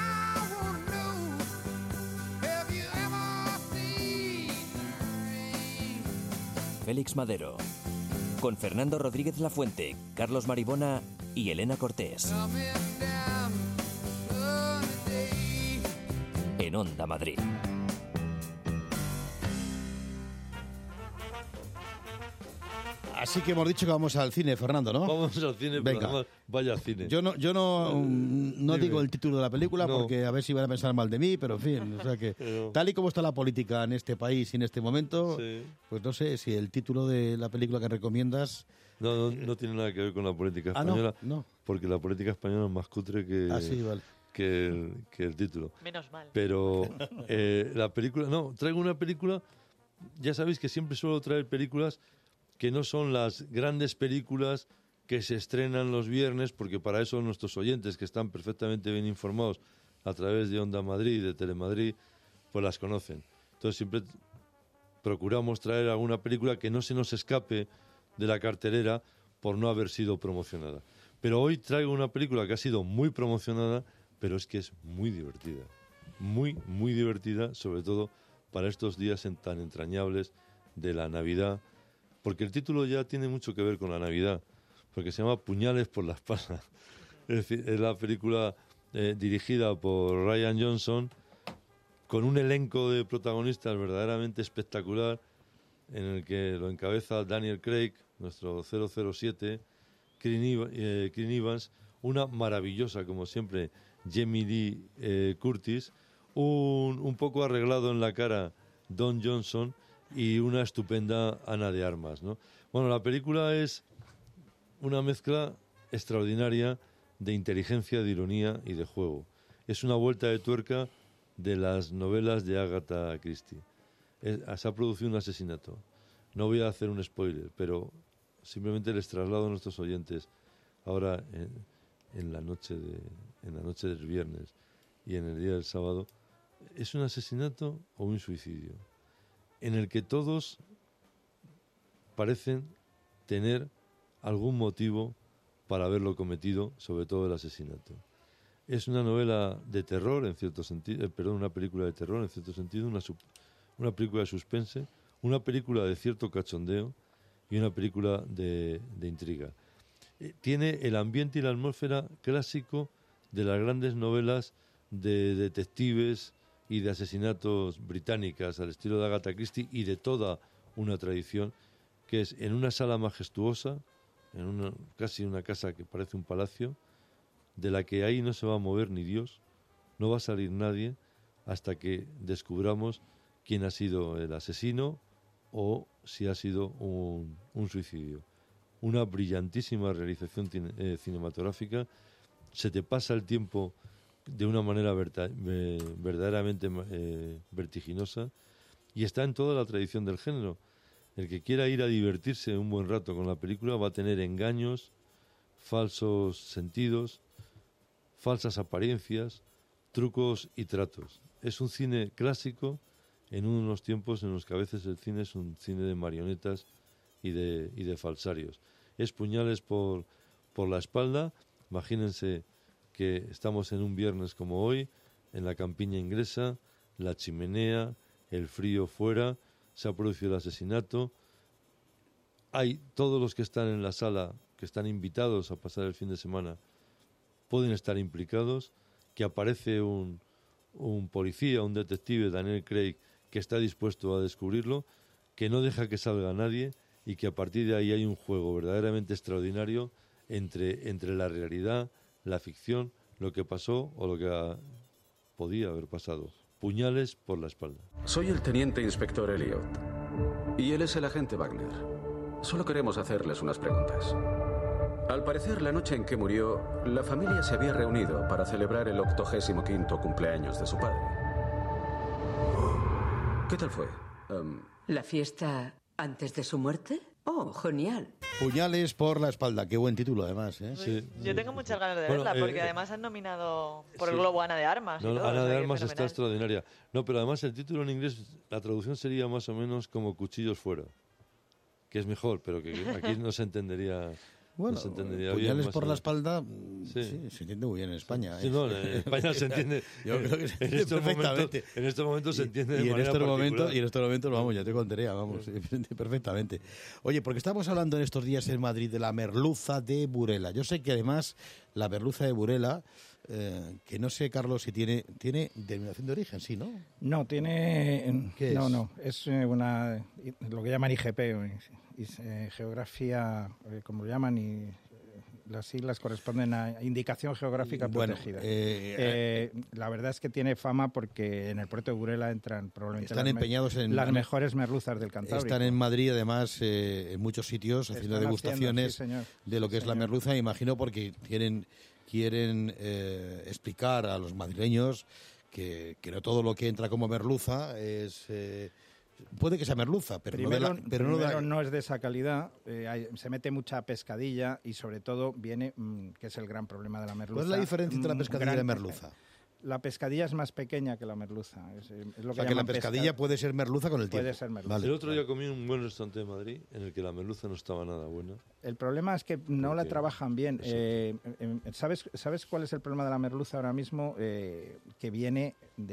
Félix Madero, con Fernando Rodríguez Lafuente, Carlos Maribona y Elena Cortés. En Onda Madrid. Así que hemos dicho que vamos al cine, Fernando, ¿no? Vamos al cine, pero Venga. además vaya al cine. Yo no digo el título de la película No. porque a ver si van a pensar mal de mí, pero en fin, o sea que Pero- tal y como está la política en este país y en este momento, Sí. pues no sé si el título de la película que recomiendas... No tiene nada que ver con la política Ah, ¿no? española, No. porque la política española es más cutre que, Ah, sí, vale. que el título. Menos mal. Pero la película... No, traigo una película... Ya sabéis que siempre suelo traer películas que no son las grandes películas que se estrenan los viernes, porque para eso nuestros oyentes, que están perfectamente bien informados a través de Onda Madrid, de Telemadrid, pues las conocen. Entonces siempre procuramos traer alguna película que no se nos escape de la cartelera por no haber sido promocionada. Pero hoy traigo una película que ha sido muy promocionada, pero es que es muy divertida. Muy, muy divertida, sobre todo para estos días tan entrañables de la Navidad, porque el título ya tiene mucho que ver con la Navidad, porque se llama Puñales por la espalda. Es decir, es la película dirigida por Rian Johnson, con un elenco de protagonistas verdaderamente espectacular, en el que lo encabeza Daniel Craig, nuestro 007, Clint Evans, una maravillosa, como siempre, Jamie Lee Curtis, un poco arreglado en la cara Don Johnson y una estupenda Ana de Armas, ¿no? Bueno, la película es una mezcla extraordinaria de inteligencia, de ironía y de juego. Es una vuelta de tuerca de las novelas de Agatha Christie. Se ha producido un asesinato. No voy a hacer un spoiler, pero simplemente les traslado a nuestros oyentes ahora en la noche del viernes y en el día del sábado. ¿Es un asesinato o un suicidio? En el que todos parecen tener algún motivo para haberlo cometido, sobre todo el asesinato. Es una novela de terror, en cierto sentido, una película de terror, en cierto sentido, una película de suspense, una película de cierto cachondeo y una película de intriga. Tiene el ambiente y la atmósfera clásico de las grandes novelas de detectives y de asesinatos británicas al estilo de Agatha Christie y de toda una tradición, que es en una sala majestuosa, casi una casa que parece un palacio, de la que ahí no se va a mover ni Dios, no va a salir nadie hasta que descubramos quién ha sido el asesino o si ha sido un suicidio. Una brillantísima realización cinematográfica. Se te pasa el tiempo de una manera verdaderamente vertiginosa y está en toda la tradición del género. El que quiera ir a divertirse un buen rato con la película va a tener engaños, falsos sentidos, falsas apariencias, trucos y tratos. Es un cine clásico en unos tiempos en los que a veces el cine es un cine de marionetas y de falsarios. Es Puñales por la espalda. Imagínense que estamos en un viernes como hoy, en la campiña inglesa, la chimenea, el frío fuera, se ha producido el asesinato. Hay todos los que están en la sala, que están invitados a pasar el fin de semana, pueden estar implicados, que aparece un policía, un detective, Daniel Craig, que está dispuesto a descubrirlo, que no deja que salga nadie y que a partir de ahí hay un juego verdaderamente extraordinario entre la realidad, la ficción, lo que pasó o lo que podía haber pasado. Puñales por la espalda. Soy el teniente inspector Elliot y él es el agente Wagner. Solo queremos hacerles unas preguntas. Al parecer, la noche en que murió, la familia se había reunido para celebrar el 85º cumpleaños de su padre. ¿Qué tal fue? ¿La fiesta antes de su muerte? Oh, genial. Puñales por la espalda, qué buen título además, ¿eh? Sí. Yo tengo muchas ganas de Bueno, verla, porque además han nominado por el sí. Globo a Ana de Armas. No, y todo, Ana o sea, de que Armas está fenomenal. extraordinaria. No, pero además el título en inglés, la traducción sería más o menos como Cuchillos fuera, que es mejor, pero que aquí no se entendería. Bueno, no se entendería Puñales bien, más por o la menos. espalda, Sí. sí, se entiende muy bien en España. Sí, no, en España se entiende. Yo creo que se entiende perfectamente. En estos momentos se entiende de y en manera estos particular. momentos, y en estos momentos, vamos, ya te contaría, vamos, se entiende perfectamente. Oye, porque estamos hablando en estos días en Madrid de la merluza de Burela. Yo sé que además la merluza de Burela, que no sé, Carlos, si tiene denominación de origen, sí, ¿no? No, tiene... ¿Qué no, es? no, es lo que llaman IGP, geografía, como lo llaman, y las siglas corresponden a indicación geográfica protegida. La verdad es que tiene fama porque en el puerto de Burela entran probablemente están empeñados en las mejores merluzas del Cantábrico. Están en Madrid, además, en muchos sitios haciendo degustaciones de lo que es la merluza, imagino, porque quieren explicar a los madrileños que no todo lo que entra como merluza es... puede que sea merluza, pero primero no es de esa calidad. Se mete mucha pescadilla y sobre todo viene, que es el gran problema de la merluza. ¿Cuál es la diferencia entre la pescadilla y la merluza? La pescadilla es más pequeña que la merluza. Es lo que la pescadilla puede ser merluza con el tiempo. Puede ser merluza. El otro día comí un buen restaurante de Madrid en el que la merluza no estaba nada buena. El problema es que no la trabajan bien. ¿Sabes cuál es el problema de la merluza ahora mismo? Que viene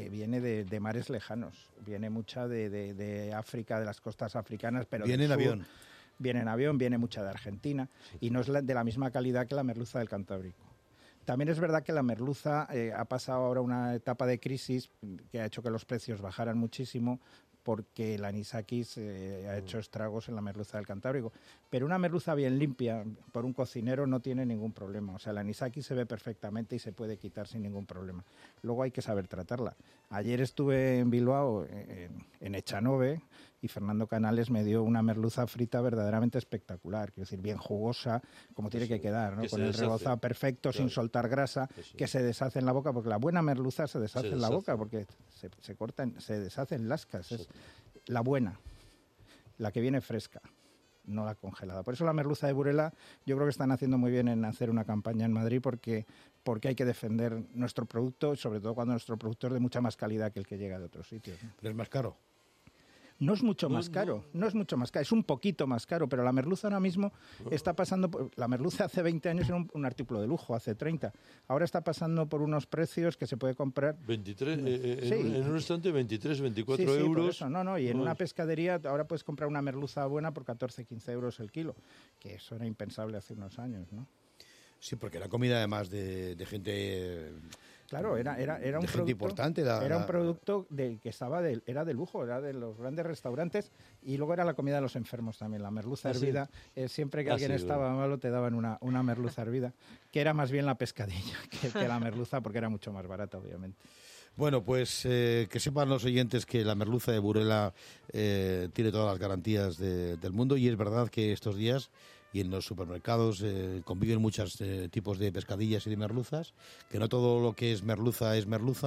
de mares lejanos. Viene mucha de África, de las costas africanas, pero viene en avión. Viene en avión, viene mucha de Argentina y no es de la misma calidad que la merluza del Cantábrico. También es verdad que la merluza ha pasado ahora una etapa de crisis que ha hecho que los precios bajaran muchísimo porque el anisakis ha hecho estragos en la merluza del Cantábrico. Pero una merluza bien limpia por un cocinero no tiene ningún problema. O sea, el anisakis se ve perfectamente y se puede quitar sin ningún problema. Luego hay que saber tratarla. Ayer estuve en Bilbao, en Echanove, y Fernando Canales me dio una merluza frita verdaderamente espectacular. Quiero decir, bien jugosa, como tiene que quedar, ¿no? Con el rebozado perfecto, claro, sin soltar grasa, que se deshace en la boca, porque la buena merluza se deshace en la boca, porque se cortan, se deshacen lascas. Es la buena, la que viene fresca, no la congelada. Por eso la merluza de Burela, yo creo que están haciendo muy bien en hacer una campaña en Madrid, porque hay que defender nuestro producto, sobre todo cuando nuestro producto es de mucha más calidad que el que llega de otros sitios, ¿no? Pero es más caro. No es mucho más caro, es un poquito más caro, pero la merluza ahora mismo está pasando la merluza hace 20 años era un artículo de lujo, hace 30. Ahora está pasando por unos precios que se puede comprar 23 en un restaurante 23, 24 sí, euros. Por eso, y en una pescadería ahora puedes comprar una merluza buena por 14, 15 euros el kilo, que eso era impensable hace unos años, ¿no? Sí, porque era comida además de gente... Claro, era un producto importante. Era un producto que era de lujo, era de los grandes restaurantes, y luego era la comida de los enfermos también, la merluza hervida. Siempre que alguien estaba malo te daban una merluza hervida, que era más bien la pescadilla que la merluza, porque era mucho más barata, obviamente. Bueno, pues que sepan los oyentes que la merluza de Burela tiene todas las garantías del mundo, y es verdad que estos días y en los supermercados conviven muchos tipos de pescadillas y de merluzas, que no todo lo que es merluza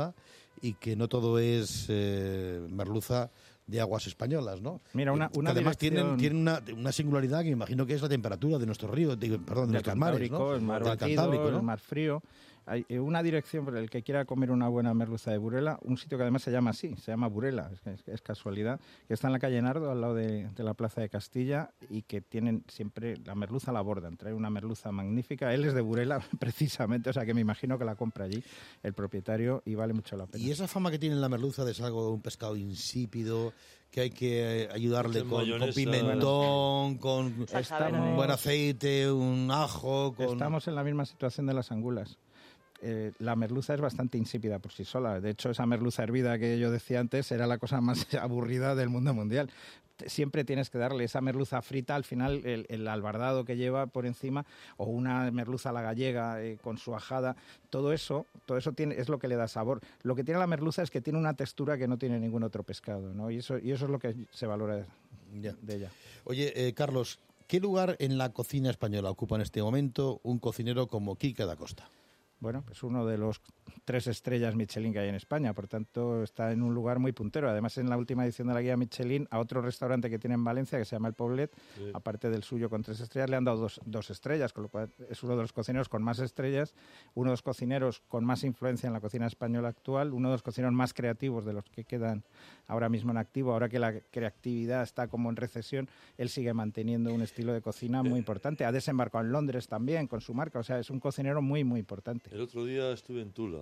y que no todo es merluza de aguas españolas, ¿no? Mira, además tienen una singularidad que imagino que es la temperatura de nuestro río, de nuestros mares, ¿no? El mar batido, el mar frío. Hay una dirección por el que quiera comer una buena merluza de Burela, un sitio que además se llama así, se llama Burela, es casualidad, que está en la calle Nardo, al lado de la Plaza de Castilla, y que tienen siempre la merluza a la borda, trae una merluza magnífica. Él es de Burela, precisamente, o sea que me imagino que la compra allí el propietario y vale mucho la pena. Y esa fama que tiene la merluza de ser algo, un pescado insípido, que hay que ayudarle con pimentón, con buen aceite, un ajo... Estamos en la misma situación de las angulas. La merluza es bastante insípida por sí sola. De hecho, esa merluza hervida que yo decía antes era la cosa más aburrida del mundo mundial. Siempre tienes que darle esa merluza frita, al final el albardado que lleva por encima, o una merluza a la gallega con su ajada, todo eso es lo que le da sabor. Lo que tiene la merluza es que tiene una textura que no tiene ningún otro pescado, ¿no? Y eso es lo que se valora de ella. Oye, Carlos, ¿qué lugar en la cocina española ocupa en este momento un cocinero como Quique da Costa? Bueno, pues uno de los 3 estrellas Michelin que hay en España, por tanto está en un lugar muy puntero. Además, en la última edición de la guía Michelin, a otro restaurante que tiene en Valencia, que se llama El Poblet, aparte del suyo con 3 estrellas, le han dado dos estrellas, con lo cual es uno de los cocineros con más estrellas, uno de los cocineros con más influencia en la cocina española actual, uno de los cocineros más creativos de los que quedan ahora mismo en activo. Ahora que la creatividad está como en recesión, él sigue manteniendo un estilo de cocina muy importante. Ha desembarcado en Londres también con su marca, o sea, es un cocinero muy, muy importante. El otro día estuve en Tula.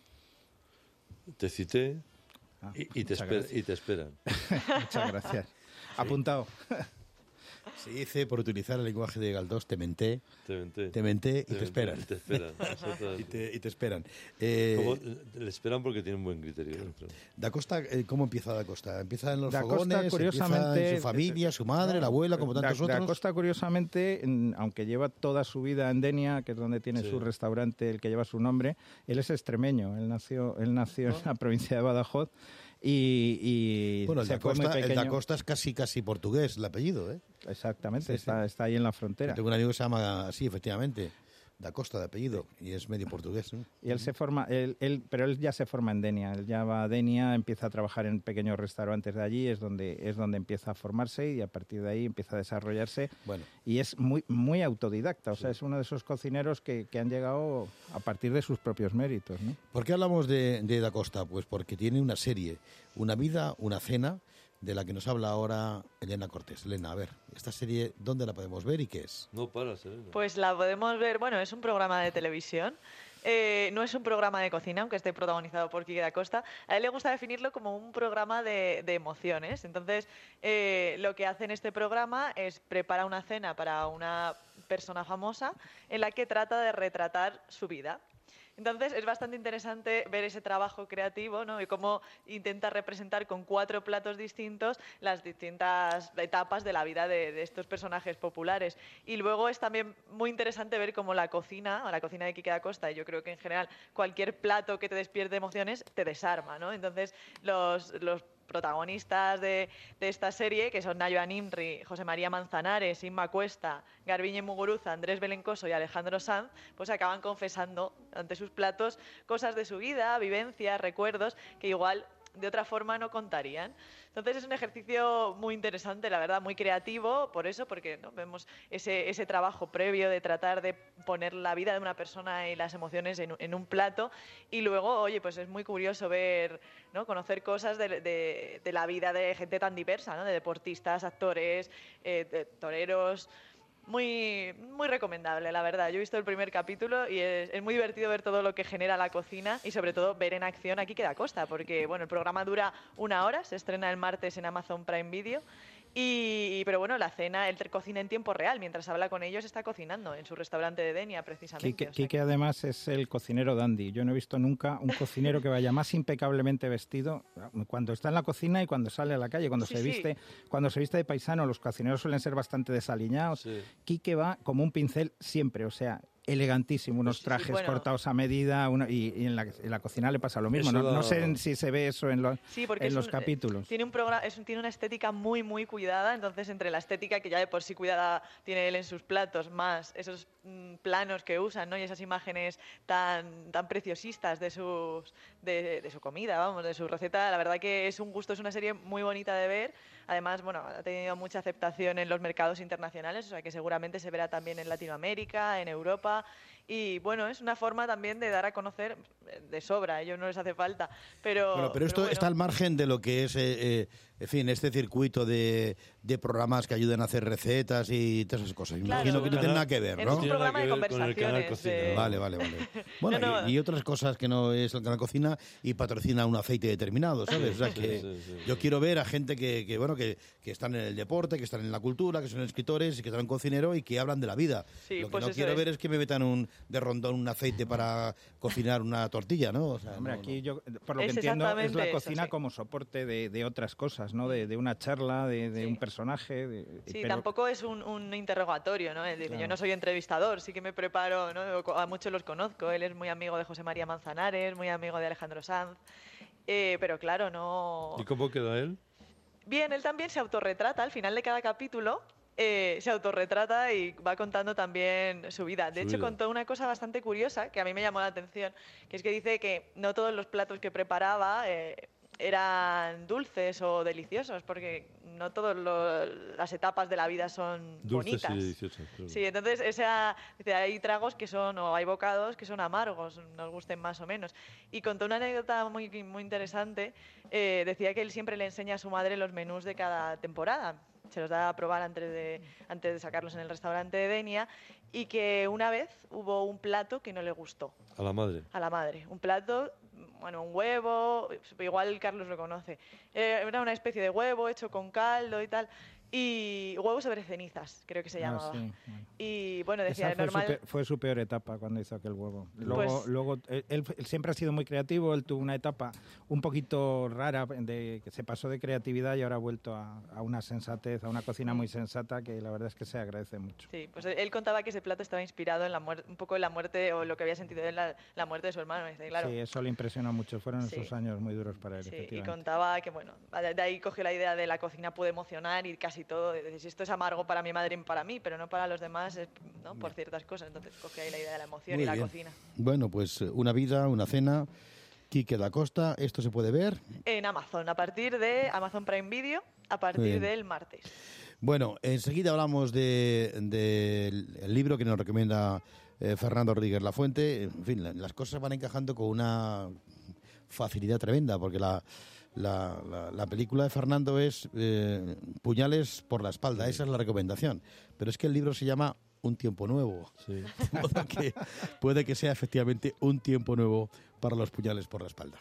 Te cité y te esperan. Muchas gracias. Sí. Apuntado. Se dice, por utilizar el lenguaje de Galdós, te menté y te esperan. Y te esperan. y te esperan. Le esperan porque tienen buen criterio. Da Costa, ¿cómo empieza Da Costa? ¿Empieza en los Da fogones? Costa, curiosamente, ¿Empieza en su familia, su madre, la abuela, como tantos otros? Da Costa, curiosamente, aunque lleva toda su vida en Denia, que es donde tiene su restaurante, el que lleva su nombre, él es extremeño. Él nació en la provincia de Badajoz. Y bueno, se fue muy pequeño. el Da Costa es casi portugués, el apellido, ¿eh? Exactamente, está ahí en la frontera. Tengo un amigo que se llama así, efectivamente, Da Costa de apellido, y es medio portugués, ¿no? Y él se forma, pero él ya se forma en Denia. Él ya va a Denia, empieza a trabajar en pequeños restaurantes de allí, es donde empieza a formarse y a partir de ahí empieza a desarrollarse. Bueno. Y es muy autodidacta, o sea, es uno de esos cocineros que han llegado a partir de sus propios méritos, ¿no? ¿Por qué hablamos de Da Costa? Pues porque tiene una serie, Una vida, una cena, de la que nos habla ahora Elena Cortés. Elena, a ver, esta serie, ¿dónde la podemos ver y qué es? No paras, Elena. Pues la podemos ver, bueno, es un programa de televisión. No es un programa de cocina, aunque esté protagonizado por Quique da Costa. A él le gusta definirlo como un programa de emociones. Entonces, lo que hace en este programa es preparar una cena para una persona famosa en la que trata de retratar su vida. Entonces es bastante interesante ver ese trabajo creativo, ¿no? Y cómo intenta representar con 4 platos distintos las distintas etapas de la vida de estos personajes populares. Y luego es también muy interesante ver cómo la cocina de Quique da Costa, y yo creo que en general cualquier plato que te despierte emociones te desarma, ¿no? Entonces los protagonistas de esta serie, que son Nayo Animri, José María Manzanares, Inma Cuesta, Garbiñe Muguruza, Andrés Belencoso y Alejandro Sanz, pues acaban confesando ante sus platos cosas de su vida, vivencias, recuerdos, que igual de otra forma no contarían. Entonces es un ejercicio muy interesante, la verdad, muy creativo, por eso, porque ¿no? vemos ese trabajo previo de tratar de poner la vida de una persona y las emociones en un plato, y luego, oye, pues es muy curioso ver, ¿no? Conocer cosas de la vida de gente tan diversa, ¿no? De deportistas, actores, de toreros. Muy recomendable, la verdad. Yo he visto el primer capítulo y es muy divertido ver todo lo que genera la cocina y sobre todo ver en acción a Quique da Costa, porque bueno, el programa dura 1 hora, se estrena el martes en Amazon Prime Video. Pero bueno, la cena, él cocina en tiempo real, mientras habla con ellos está cocinando en su restaurante de Denia, precisamente. Quique además es el cocinero dandy. Yo no he visto nunca un cocinero que vaya más impecablemente vestido cuando está en la cocina y cuando sale a la calle, cuando se viste de paisano. Los cocineros suelen ser bastante desaliñados. Sí. Quique va como un pincel siempre, o sea, elegantísimo, unos trajes cortados a medida, y en la cocina le pasa lo mismo. No sé si se ve eso en los capítulos. Tiene una estética muy cuidada, entonces entre la estética que ya de por sí cuidada tiene él en sus platos, más esos planos que usan, ¿no? Y esas imágenes tan preciosistas de su comida, vamos, de su receta, la verdad que es un gusto, es una serie muy bonita de ver. Además, bueno, ha tenido mucha aceptación en los mercados internacionales, o sea que seguramente se verá también en Latinoamérica, en Europa. Y bueno, es una forma también de dar a conocer de sobra, a ellos no les hace falta. Pero esto está al margen de lo que es, en fin, este circuito de programas que ayudan a hacer recetas y todas esas cosas. Claro, imagino que no tiene nada que ver, ¿no? Es un programa de conversaciones. Vale. Bueno, y otras cosas que no es el canal Cocina y patrocina un aceite determinado, ¿sabes? O sea que yo quiero ver a gente que están en el deporte, que están en la cultura, que son escritores y que son cocineros y que hablan de la vida. Sí, lo que no quiero ver es que me metan de rondón un aceite para cocinar una tortilla, ¿no? O sea, hombre, aquí yo, por lo que entiendo, es la cocina como soporte de otras cosas, ¿no? De una charla, de un personaje. Pero tampoco es un interrogatorio, ¿no? Él dice, claro, yo no soy entrevistador, sí que me preparo, ¿no? A muchos los conozco. Él es muy amigo de José María Manzanares, muy amigo de Alejandro Sanz. Pero claro, no... ¿Y cómo queda él? Bien, él también se autorretrata al final de cada capítulo. Se autorretrata y va contando también su vida. De hecho, contó una cosa bastante curiosa que a mí me llamó la atención, que es que dice que no todos los platos que preparaba eran dulces o deliciosos, porque no todas las etapas de la vida son dulces bonitas. Y deliciosas, claro. Sí, entonces dice, hay tragos que son, o hay bocados que son amargos, nos gusten más o menos. Y contó una anécdota muy interesante. Decía que él siempre le enseña a su madre los menús de cada temporada. Se los da a probar antes de sacarlos en el restaurante de Denia, y que una vez hubo un plato que no le gustó. A la madre. A la madre. Un plato, bueno, un huevo, igual Carlos lo conoce. Era una especie de huevo hecho con caldo y tal. y Huevo sobre cenizas, creo que se llamaba. Sí. Y bueno, decía, Esa normal... fue su peor etapa cuando hizo aquel Huevo. Pues- Luego él siempre ha sido muy creativo, él tuvo una etapa un poquito rara, que se pasó de creatividad y ahora ha vuelto a una sensatez, a una cocina muy sensata, que la verdad es que se agradece mucho. Sí, pues él contaba que ese plato estaba inspirado en un poco en la muerte, o lo que había sentido en la muerte de su hermano. Y dice, claro, Sí, eso le impresionó mucho, fueron Sí. esos años muy duros para él, sí, y efectivamente. contaba que, bueno, de ahí cogió la idea de la cocina puede emocionar y casi todo. Es decir, si esto es amargo para mi madre y para mí, pero no para los demás, ¿no? Por ciertas cosas. Entonces cogió ahí la idea de la emoción Muy y la bien. cocina. Bueno, pues una vida, una cena. Quique da Costa, esto se puede ver. En Amazon, a partir de Amazon Prime Video, a Muy partir bien. del martes. Bueno, enseguida hablamos del libro que nos recomienda Fernando Rodríguez Lafuente. En fin, las cosas van encajando con una facilidad tremenda, porque la película de Fernando es Puñales por la espalda, esa es la recomendación. Pero es que el libro se llama Un tiempo nuevo. Sí. De modo que puede que sea efectivamente un tiempo nuevo para los puñales por la espalda.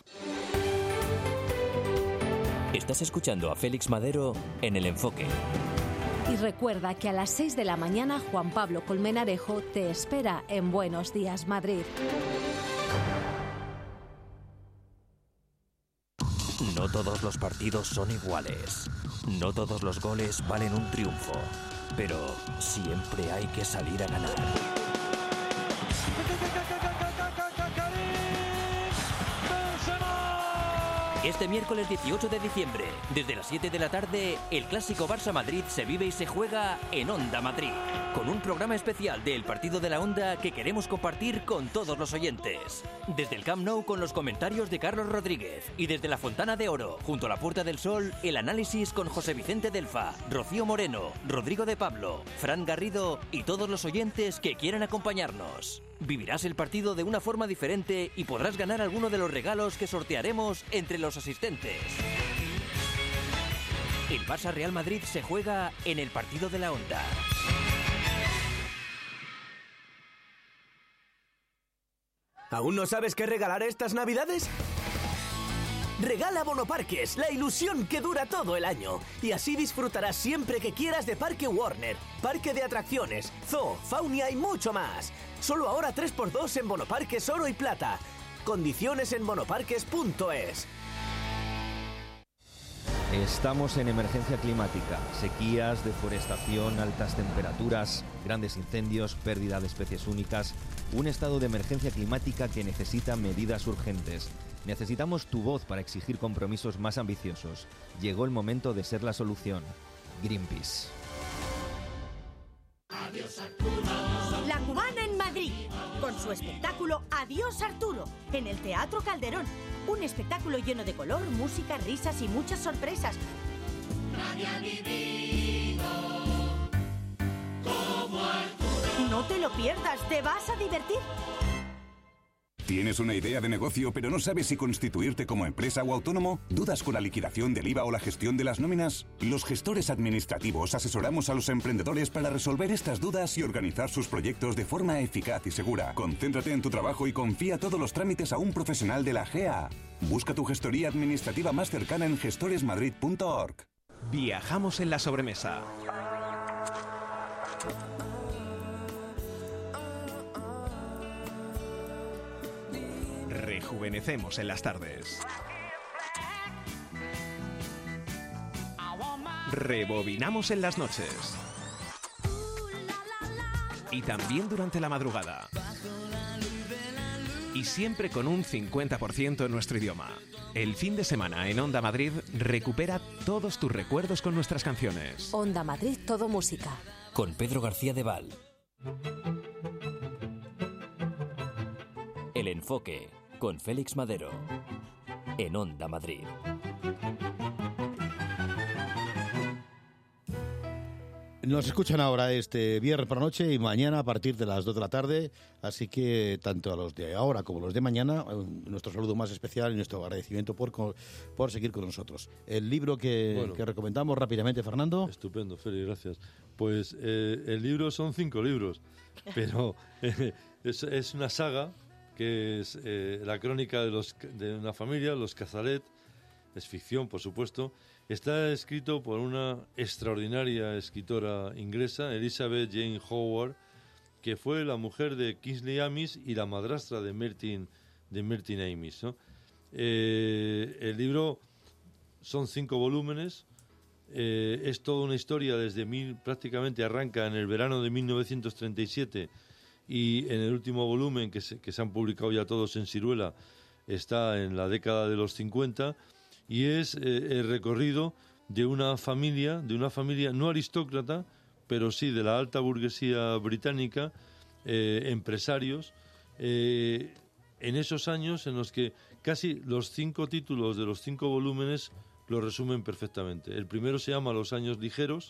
Estás escuchando a Félix Madero en El Enfoque. Y recuerda que a las 6 de la mañana Juan Pablo Colmenarejo te espera en Buenos Días, Madrid. No todos los partidos son iguales. No todos los goles valen un triunfo. Pero siempre hay que salir a ganar. Este miércoles 18 de diciembre, desde las 7 de la tarde, el clásico Barça-Madrid se vive y se juega en Onda Madrid, con un programa especial del Partido de la Onda que queremos compartir con todos los oyentes. Desde el Camp Nou con los comentarios de Carlos Rodríguez y desde la Fontana de Oro, junto a la Puerta del Sol, el análisis con José Vicente Delfa, Rocío Moreno, Rodrigo de Pablo, Fran Garrido y todos los oyentes que quieran acompañarnos. Vivirás el partido de una forma diferente y podrás ganar alguno de los regalos que sortearemos entre los asistentes. El Barça Real Madrid se juega en el Partido de la Onda. ¿Aún no sabes qué regalar estas Navidades? Regala Bonoparques, la ilusión que dura todo el año. Y así disfrutarás siempre que quieras de Parque Warner, parque de atracciones, zoo, faunia y mucho más. Solo ahora 3x2 en Bonoparques Oro y Plata. Condiciones en bonoparques.es. Estamos en emergencia climática, sequías, deforestación, altas temperaturas, grandes incendios, pérdida de especies únicas, un estado de emergencia climática que necesita medidas urgentes. Necesitamos tu voz para exigir compromisos más ambiciosos. Llegó el momento de ser la solución. Greenpeace. La Cubana en Madrid, con su espectáculo Adiós Arturo, en el Teatro Calderón. Un espectáculo lleno de color, música, risas y muchas sorpresas. Nadie ha vivido como Arturo. No te lo pierdas, te vas a divertir. ¿Tienes una idea de negocio pero no sabes si constituirte como empresa o autónomo? ¿Dudas con la liquidación del IVA o la gestión de las nóminas? Los gestores administrativos asesoramos a los emprendedores para resolver estas dudas y organizar sus proyectos de forma eficaz y segura. Concéntrate en tu trabajo y confía todos los trámites a un profesional de la GEA. Busca tu gestoría administrativa más cercana en gestoresmadrid.org. Viajamos en la sobremesa. Rejuvenecemos en las tardes. Rebobinamos en las noches. Y también durante la madrugada. Y siempre con un 50% en nuestro idioma. El fin de semana en Onda Madrid recupera todos tus recuerdos con nuestras canciones. Onda Madrid, todo música. Con Pedro García de Val. El Enfoque, con Félix Madero. En Onda Madrid. Nos escuchan ahora este viernes por la noche y mañana a partir de las 2 de la tarde, así que tanto a los de ahora como a los de mañana, nuestro saludo más especial y nuestro agradecimiento por seguir con nosotros. El libro que recomendamos rápidamente, Fernando. Estupendo, Félix, gracias. Pues el libro son 5 libros, pero es una saga que es la crónica de una familia, los Cazalet, es ficción, por supuesto, Está escrito por una extraordinaria escritora inglesa, Elizabeth Jane Howard, que fue la mujer de Kingsley Amis y la madrastra de Martin Amis, ¿no? El libro son 5 volúmenes, es toda una historia prácticamente arranca en el verano de 1937 y en el último volumen que se han publicado ya todos en Siruela está en la década de los 50 y es el recorrido de una familia no aristócrata, pero sí de la alta burguesía británica, empresarios, en esos años en los que casi los 5 títulos de los 5 volúmenes lo resumen perfectamente. El primero se llama Los años ligeros,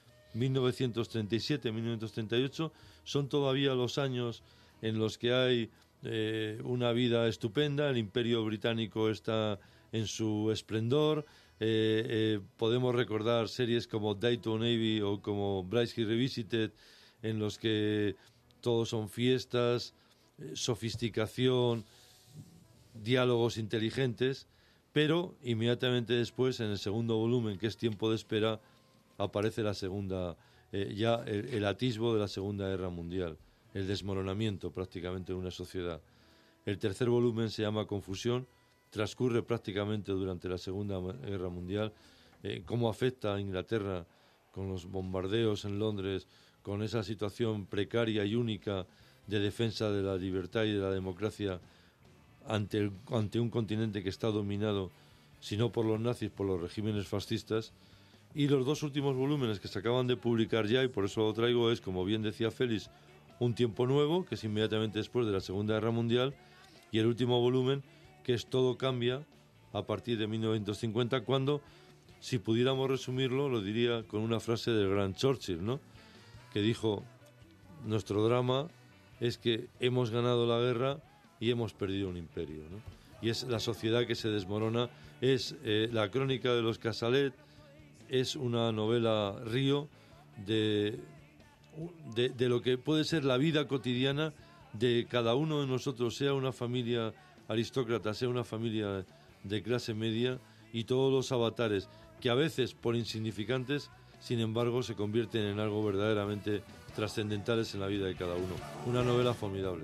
1937-1938, son todavía los años en los que hay una vida estupenda, el Imperio Británico está en su esplendor, podemos recordar series como Dayton Navy o como Brideshead Revisited, en los que todos son fiestas, sofisticación, diálogos inteligentes, pero inmediatamente después, en el segundo volumen, que es Tiempo de espera, aparece la segunda, el atisbo de la Segunda Guerra Mundial, el desmoronamiento prácticamente de una sociedad. El tercer volumen se llama Confusión, transcurre prácticamente durante la Segunda Guerra Mundial, cómo afecta a Inglaterra con los bombardeos en Londres, con esa situación precaria y única de defensa de la libertad y de la democracia ante un continente que está dominado, si no por los nazis, por los regímenes fascistas. Y los 2 últimos volúmenes que se acaban de publicar ya, y por eso lo traigo, es, como bien decía Félix, Un tiempo nuevo, que es inmediatamente después de la Segunda Guerra Mundial, y el último volumen, que es Todo cambia, a partir de 1950, cuando, si pudiéramos resumirlo, lo diría con una frase del gran Churchill, ¿no?, que dijo: nuestro drama es que hemos ganado la guerra y hemos perdido un imperio, ¿no? Y es la sociedad que se desmorona, es la crónica de los Casalet, es una novela río de lo que puede ser la vida cotidiana de cada uno de nosotros, sea una familia aristócrata, sea una familia de clase media, y todos los avatares que a veces, por insignificantes, sin embargo, se convierten en algo verdaderamente trascendentales en la vida de cada uno. Una novela formidable.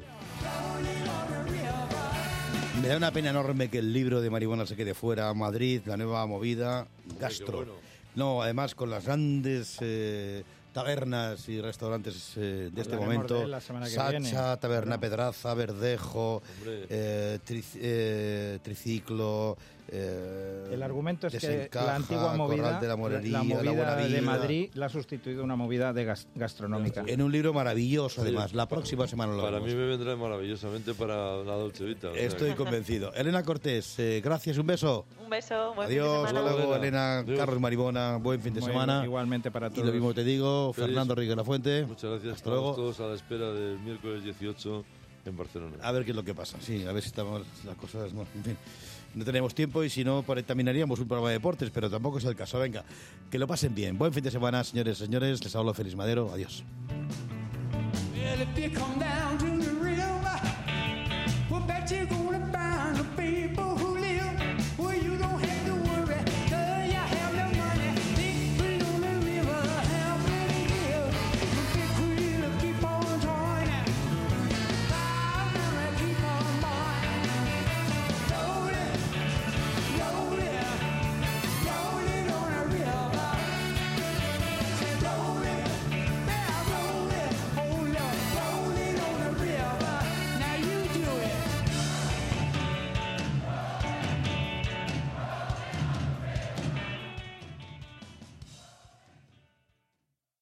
Me da una pena enorme que el libro de marihuana se quede fuera. Madrid, la nueva movida, gastro. Bueno. No, además con las grandes tabernas y restaurantes de este momento. Sacha, Taberna Pedraza, Verdejo, Triciclo. El argumento es que la antigua movida, de la Morería, la movida la de Madrid, la ha sustituido una movida de gastronómica. En un libro maravilloso, además. La próxima semana lo Para vemos. mí me vendrá maravillosamente para la Dolce Vita. Estoy convencido. Elena Cortés, gracias, un beso. Un beso, buen Adiós, fin de semana. hasta luego, Elena. Adiós. Carlos Maribona, buen fin de semana. Igualmente para todos. Y lo mismo te digo, Feliz. Fernando Ríguez Lafuente. Muchas gracias. Hasta luego. Estamos todos a la espera del miércoles 18 en Barcelona. A ver qué es lo que pasa. Sí, a ver si estamos las cosas. No, en fin, no tenemos tiempo y si no, terminaríamos un programa de deportes, pero tampoco es el caso. Venga, que lo pasen bien. Buen fin de semana, señores y señores. Les hablo Félix Madero. Adiós. Well, if you come down to